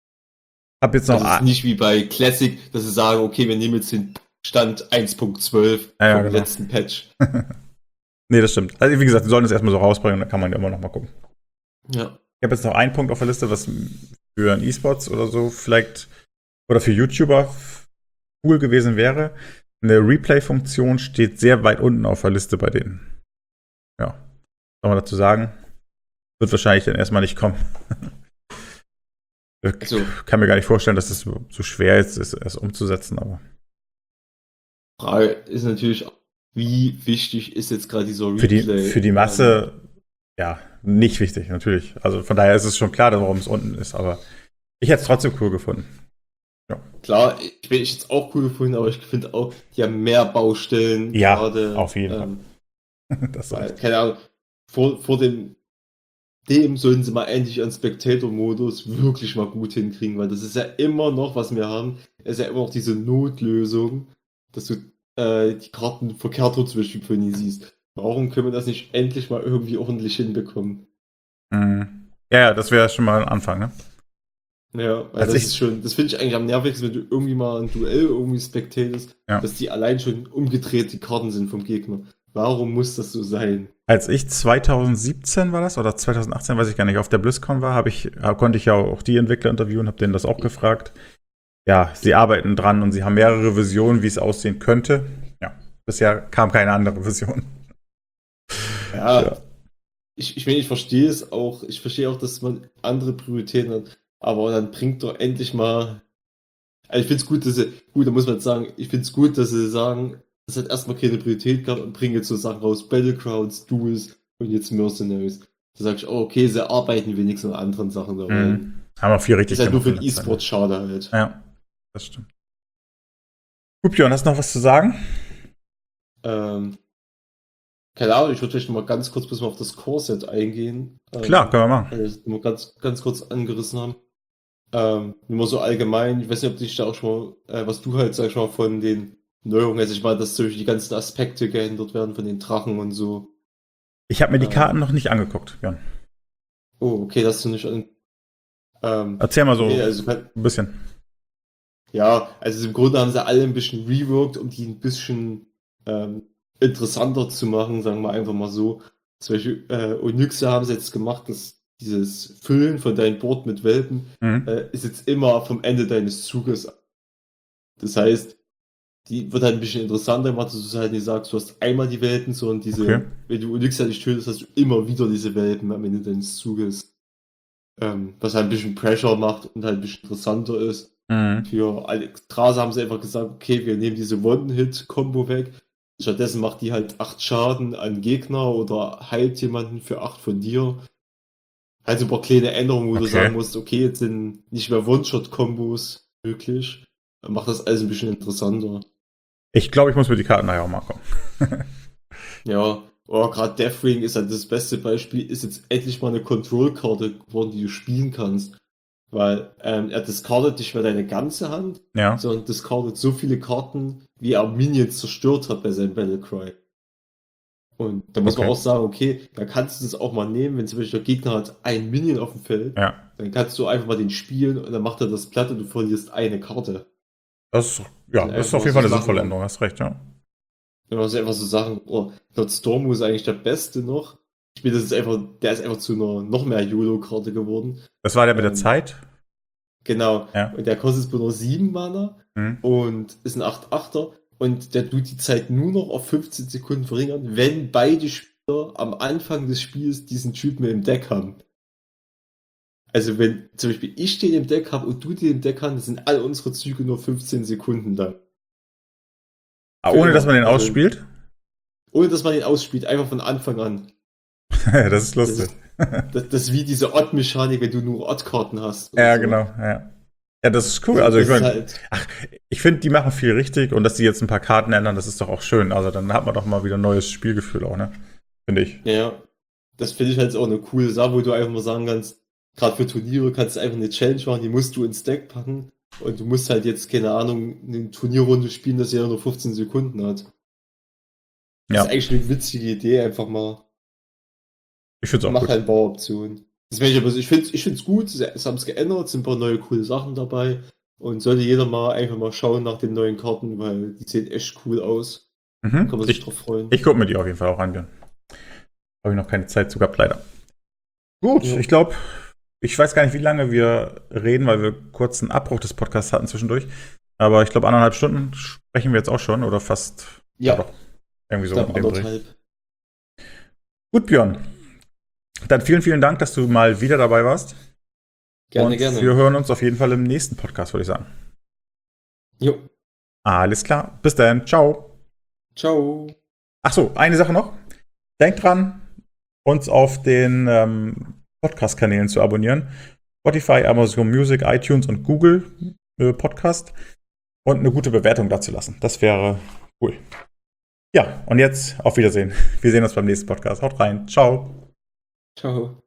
Hab jetzt noch. Das ist Ah, nicht wie bei Classic, dass sie sagen, okay, wir nehmen jetzt den Stand eins Punkt zwölf Ja, ja, vom genau. letzten Patch. nee, das stimmt. Also, wie gesagt, die sollen es erstmal so rausbringen, dann kann man ja immer noch mal gucken. Ja. Ich habe jetzt noch einen Punkt auf der Liste, was für ein E-Sports oder so vielleicht oder für YouTuber cool gewesen wäre. Eine Replay-Funktion steht sehr weit unten auf der Liste bei denen. Ja. Soll man dazu sagen? Wird wahrscheinlich dann erstmal nicht kommen. Ich Also, kann mir gar nicht vorstellen, dass es so so schwer ist, es erst umzusetzen, aber. Frage ist natürlich, wie wichtig ist jetzt gerade dieser Für die, Replay? für die Masse, ja, nicht wichtig, natürlich. Also von daher ist es schon klar, warum es unten ist, aber ich hätte es trotzdem cool gefunden. Ähm, klar, ich bin ich jetzt auch cool gefunden, aber ich finde auch, die haben mehr Baustellen. Ja, gerade, auf jeden ähm, Das ist Weil, echt. keine Ahnung, vor, vor dem, dem sollen sie mal endlich einen Spectator-Modus wirklich mal gut hinkriegen, weil das ist ja immer noch, was wir haben, ist ja immer noch diese Notlösung, dass du äh, die Karten verkehrt rum zum Beispiel für nie siehst. Warum können wir das nicht endlich mal irgendwie ordentlich hinbekommen? Mhm. Ja, ja, das wäre schon mal ein Anfang, ne? Ja, weil Also das ich- ist schon, das finde ich eigentlich am nervigsten, wenn du irgendwie mal ein Duell irgendwie spectatest, Ja. dass die allein schon umgedreht die Karten sind vom Gegner. Warum muss das so sein? Als ich zwanzig siebzehn war das oder zwanzig achtzehn, weiß ich gar nicht, auf der BlizzCon war, habe ich, konnte ich ja auch die Entwickler interviewen, habe denen das auch gefragt. Ja, sie arbeiten dran und sie haben mehrere Visionen, wie es aussehen könnte. Ja, bisher kam keine andere Vision. Ja, Ja. ich, ich meine, ich verstehe es auch, ich verstehe auch, dass man andere Prioritäten hat, aber dann bringt doch endlich mal. Also ich finde es gut, dass sie, gut, da muss man jetzt sagen, ich finde es gut, dass sie sagen, es hat erstmal keine Priorität gehabt und bringen jetzt so Sachen raus, Battlegrounds, Duels und jetzt Mercenaries. Da sage ich, oh, okay, sie arbeiten wenigstens an anderen Sachen da rein. Mhm. Haben auch viel richtig Ist halt nur für gemacht den in der Zeit. E-Sport schade halt. Ja, das stimmt. Gut, Björn, hast du noch was zu sagen? Ähm, keine Ahnung, ich würde vielleicht noch mal ganz kurz bis mal auf das Core-Set eingehen. Ähm, Klar, können wir machen. weil wir das nur ganz, ganz kurz angerissen haben. Ähm, nur so allgemein, ich weiß nicht, ob dich da auch schon mal, äh, was du halt, sag ich mal, von den Neuerungen, also ich meine, dass durch die ganzen Aspekte geändert werden von den Drachen und so. Ich habe mir die Ähm. Karten noch nicht angeguckt, Björn. Oh, okay, das hast du nicht an. Ähm, Erzähl mal so nee, also, kann- ein bisschen. ja, also im Grunde haben sie alle ein bisschen reworked, um die ein bisschen ähm, interessanter zu machen, sagen wir einfach mal so. Zum Beispiel äh, Onyxa haben sie jetzt gemacht, dass dieses Füllen von deinem Board mit Welpen Mhm. äh, ist jetzt immer vom Ende deines Zuges. Das heißt, die wird halt ein bisschen interessanter gemacht, dass du halt nicht sagst, du hast einmal die Welpen, sondern diese, Okay. wenn du Onyxa nicht tötest, hast du immer wieder diese Welpen am Ende deines Zuges. Ähm, was halt ein bisschen Pressure macht und halt ein bisschen interessanter ist. Mhm. Für Alexstrasza haben sie einfach gesagt, okay, wir nehmen diese One-Hit-Kombo weg. Stattdessen macht die halt acht Schaden an Gegner oder heilt jemanden für acht von dir. Halt so ein paar kleine Änderungen, wo Okay. du sagen musst, okay, jetzt sind nicht mehr One-Shot-Kombos möglich. Dann macht das alles ein bisschen interessanter. Ich glaube, ich muss mir die Karten nachher auch mal gucken. Ja, oder gerade Deathwing ist halt das beste Beispiel, ist jetzt endlich mal eine Control-Karte geworden, die du spielen kannst. Weil ähm, er discardet nicht mehr deine ganze Hand, Ja. sondern discardet so viele Karten, wie er Minions zerstört hat bei seinem Battlecry. Und da muss Okay. man auch sagen, okay, da kannst du das auch mal nehmen, wenn zum Beispiel der Gegner hat ein Minion auf dem Feld, Ja. dann kannst du einfach mal den spielen und dann macht er das platt und du verlierst eine Karte. Das, ja, Und das ist einfach auf jeden so Fall eine Sachen- sinnvolle Änderung, hast recht, ja. Wenn man so einfach so Sachen, oh, Lord Stormo ist eigentlich der Beste noch. Ich bin, das ist einfach, der ist einfach zu einer noch mehr YOLO-Karte geworden. Das war der mit der Ähm, Zeit. Genau. Ja. Und der kostet bloß nur sieben Mana Mhm. und ist ein acht achter und der tut die Zeit nur noch auf fünfzehn Sekunden verringern, wenn beide Spieler am Anfang des Spiels diesen Typen im Deck haben. Also wenn zum Beispiel ich den im Deck habe und du den im Deck hast, sind all unsere Züge nur fünfzehn Sekunden lang. Ah, Für ohne immer. dass man den Also- ausspielt? Ohne dass man den ausspielt, einfach von Anfang an. Das ist lustig. Das, das ist wie diese Odd-Mechanik, wenn du nur Odd-Karten hast. Ja, oder so. genau. Ja. ja, das ist cool. Also das ich ist meine, halt, ich finde, die machen viel richtig und dass die jetzt ein paar Karten ändern, das ist doch auch schön. Also dann hat man doch mal wieder ein neues Spielgefühl auch, ne? Finde ich. ja, das finde ich halt auch eine coole Sache, wo du einfach mal sagen kannst, gerade für Turniere kannst du einfach eine Challenge machen, die musst du ins Deck packen und du musst halt jetzt, keine Ahnung, eine Turnierrunde spielen, das ja nur fünfzehn Sekunden hat. Das Ja, ist eigentlich eine witzige Idee, einfach mal. ich finde es auch Macht gut. halt Bauoptionen. Das ich, aber, ich finde es ich find's gut, es haben es geändert, sind ein paar neue coole Sachen dabei und sollte jeder mal einfach mal schauen nach den neuen Karten, weil die sehen echt cool aus. Mhm. Kann man sich Ich, drauf freuen. ich gucke mir die auf jeden Fall auch an. Habe ich noch keine Zeit zu gehabt, leider. Gut, Ja. ich glaube, ich weiß gar nicht, wie lange wir reden, weil wir kurz einen Abbruch des Podcasts hatten zwischendurch. Aber ich glaube, anderthalb Stunden sprechen wir jetzt auch schon oder fast. Ja, doch. Irgendwie ich so glaube in dem Dreh. anderthalb. Gut, Björn. Dann vielen, vielen Dank, dass du mal wieder dabei warst. Gerne, Und gerne. wir hören uns auf jeden Fall im nächsten Podcast, würde ich sagen. Jo, Alles klar. Bis dann. Ciao. ciao. Ach so, eine Sache noch. Denkt dran, uns auf den ähm, Podcast-Kanälen zu abonnieren. Spotify, Amazon Music, iTunes und Google äh, Podcast. Und eine gute Bewertung dazu lassen. Das wäre cool. Ja, und jetzt auf Wiedersehen. Wir sehen uns beim nächsten Podcast. Haut rein. Ciao. Ciao.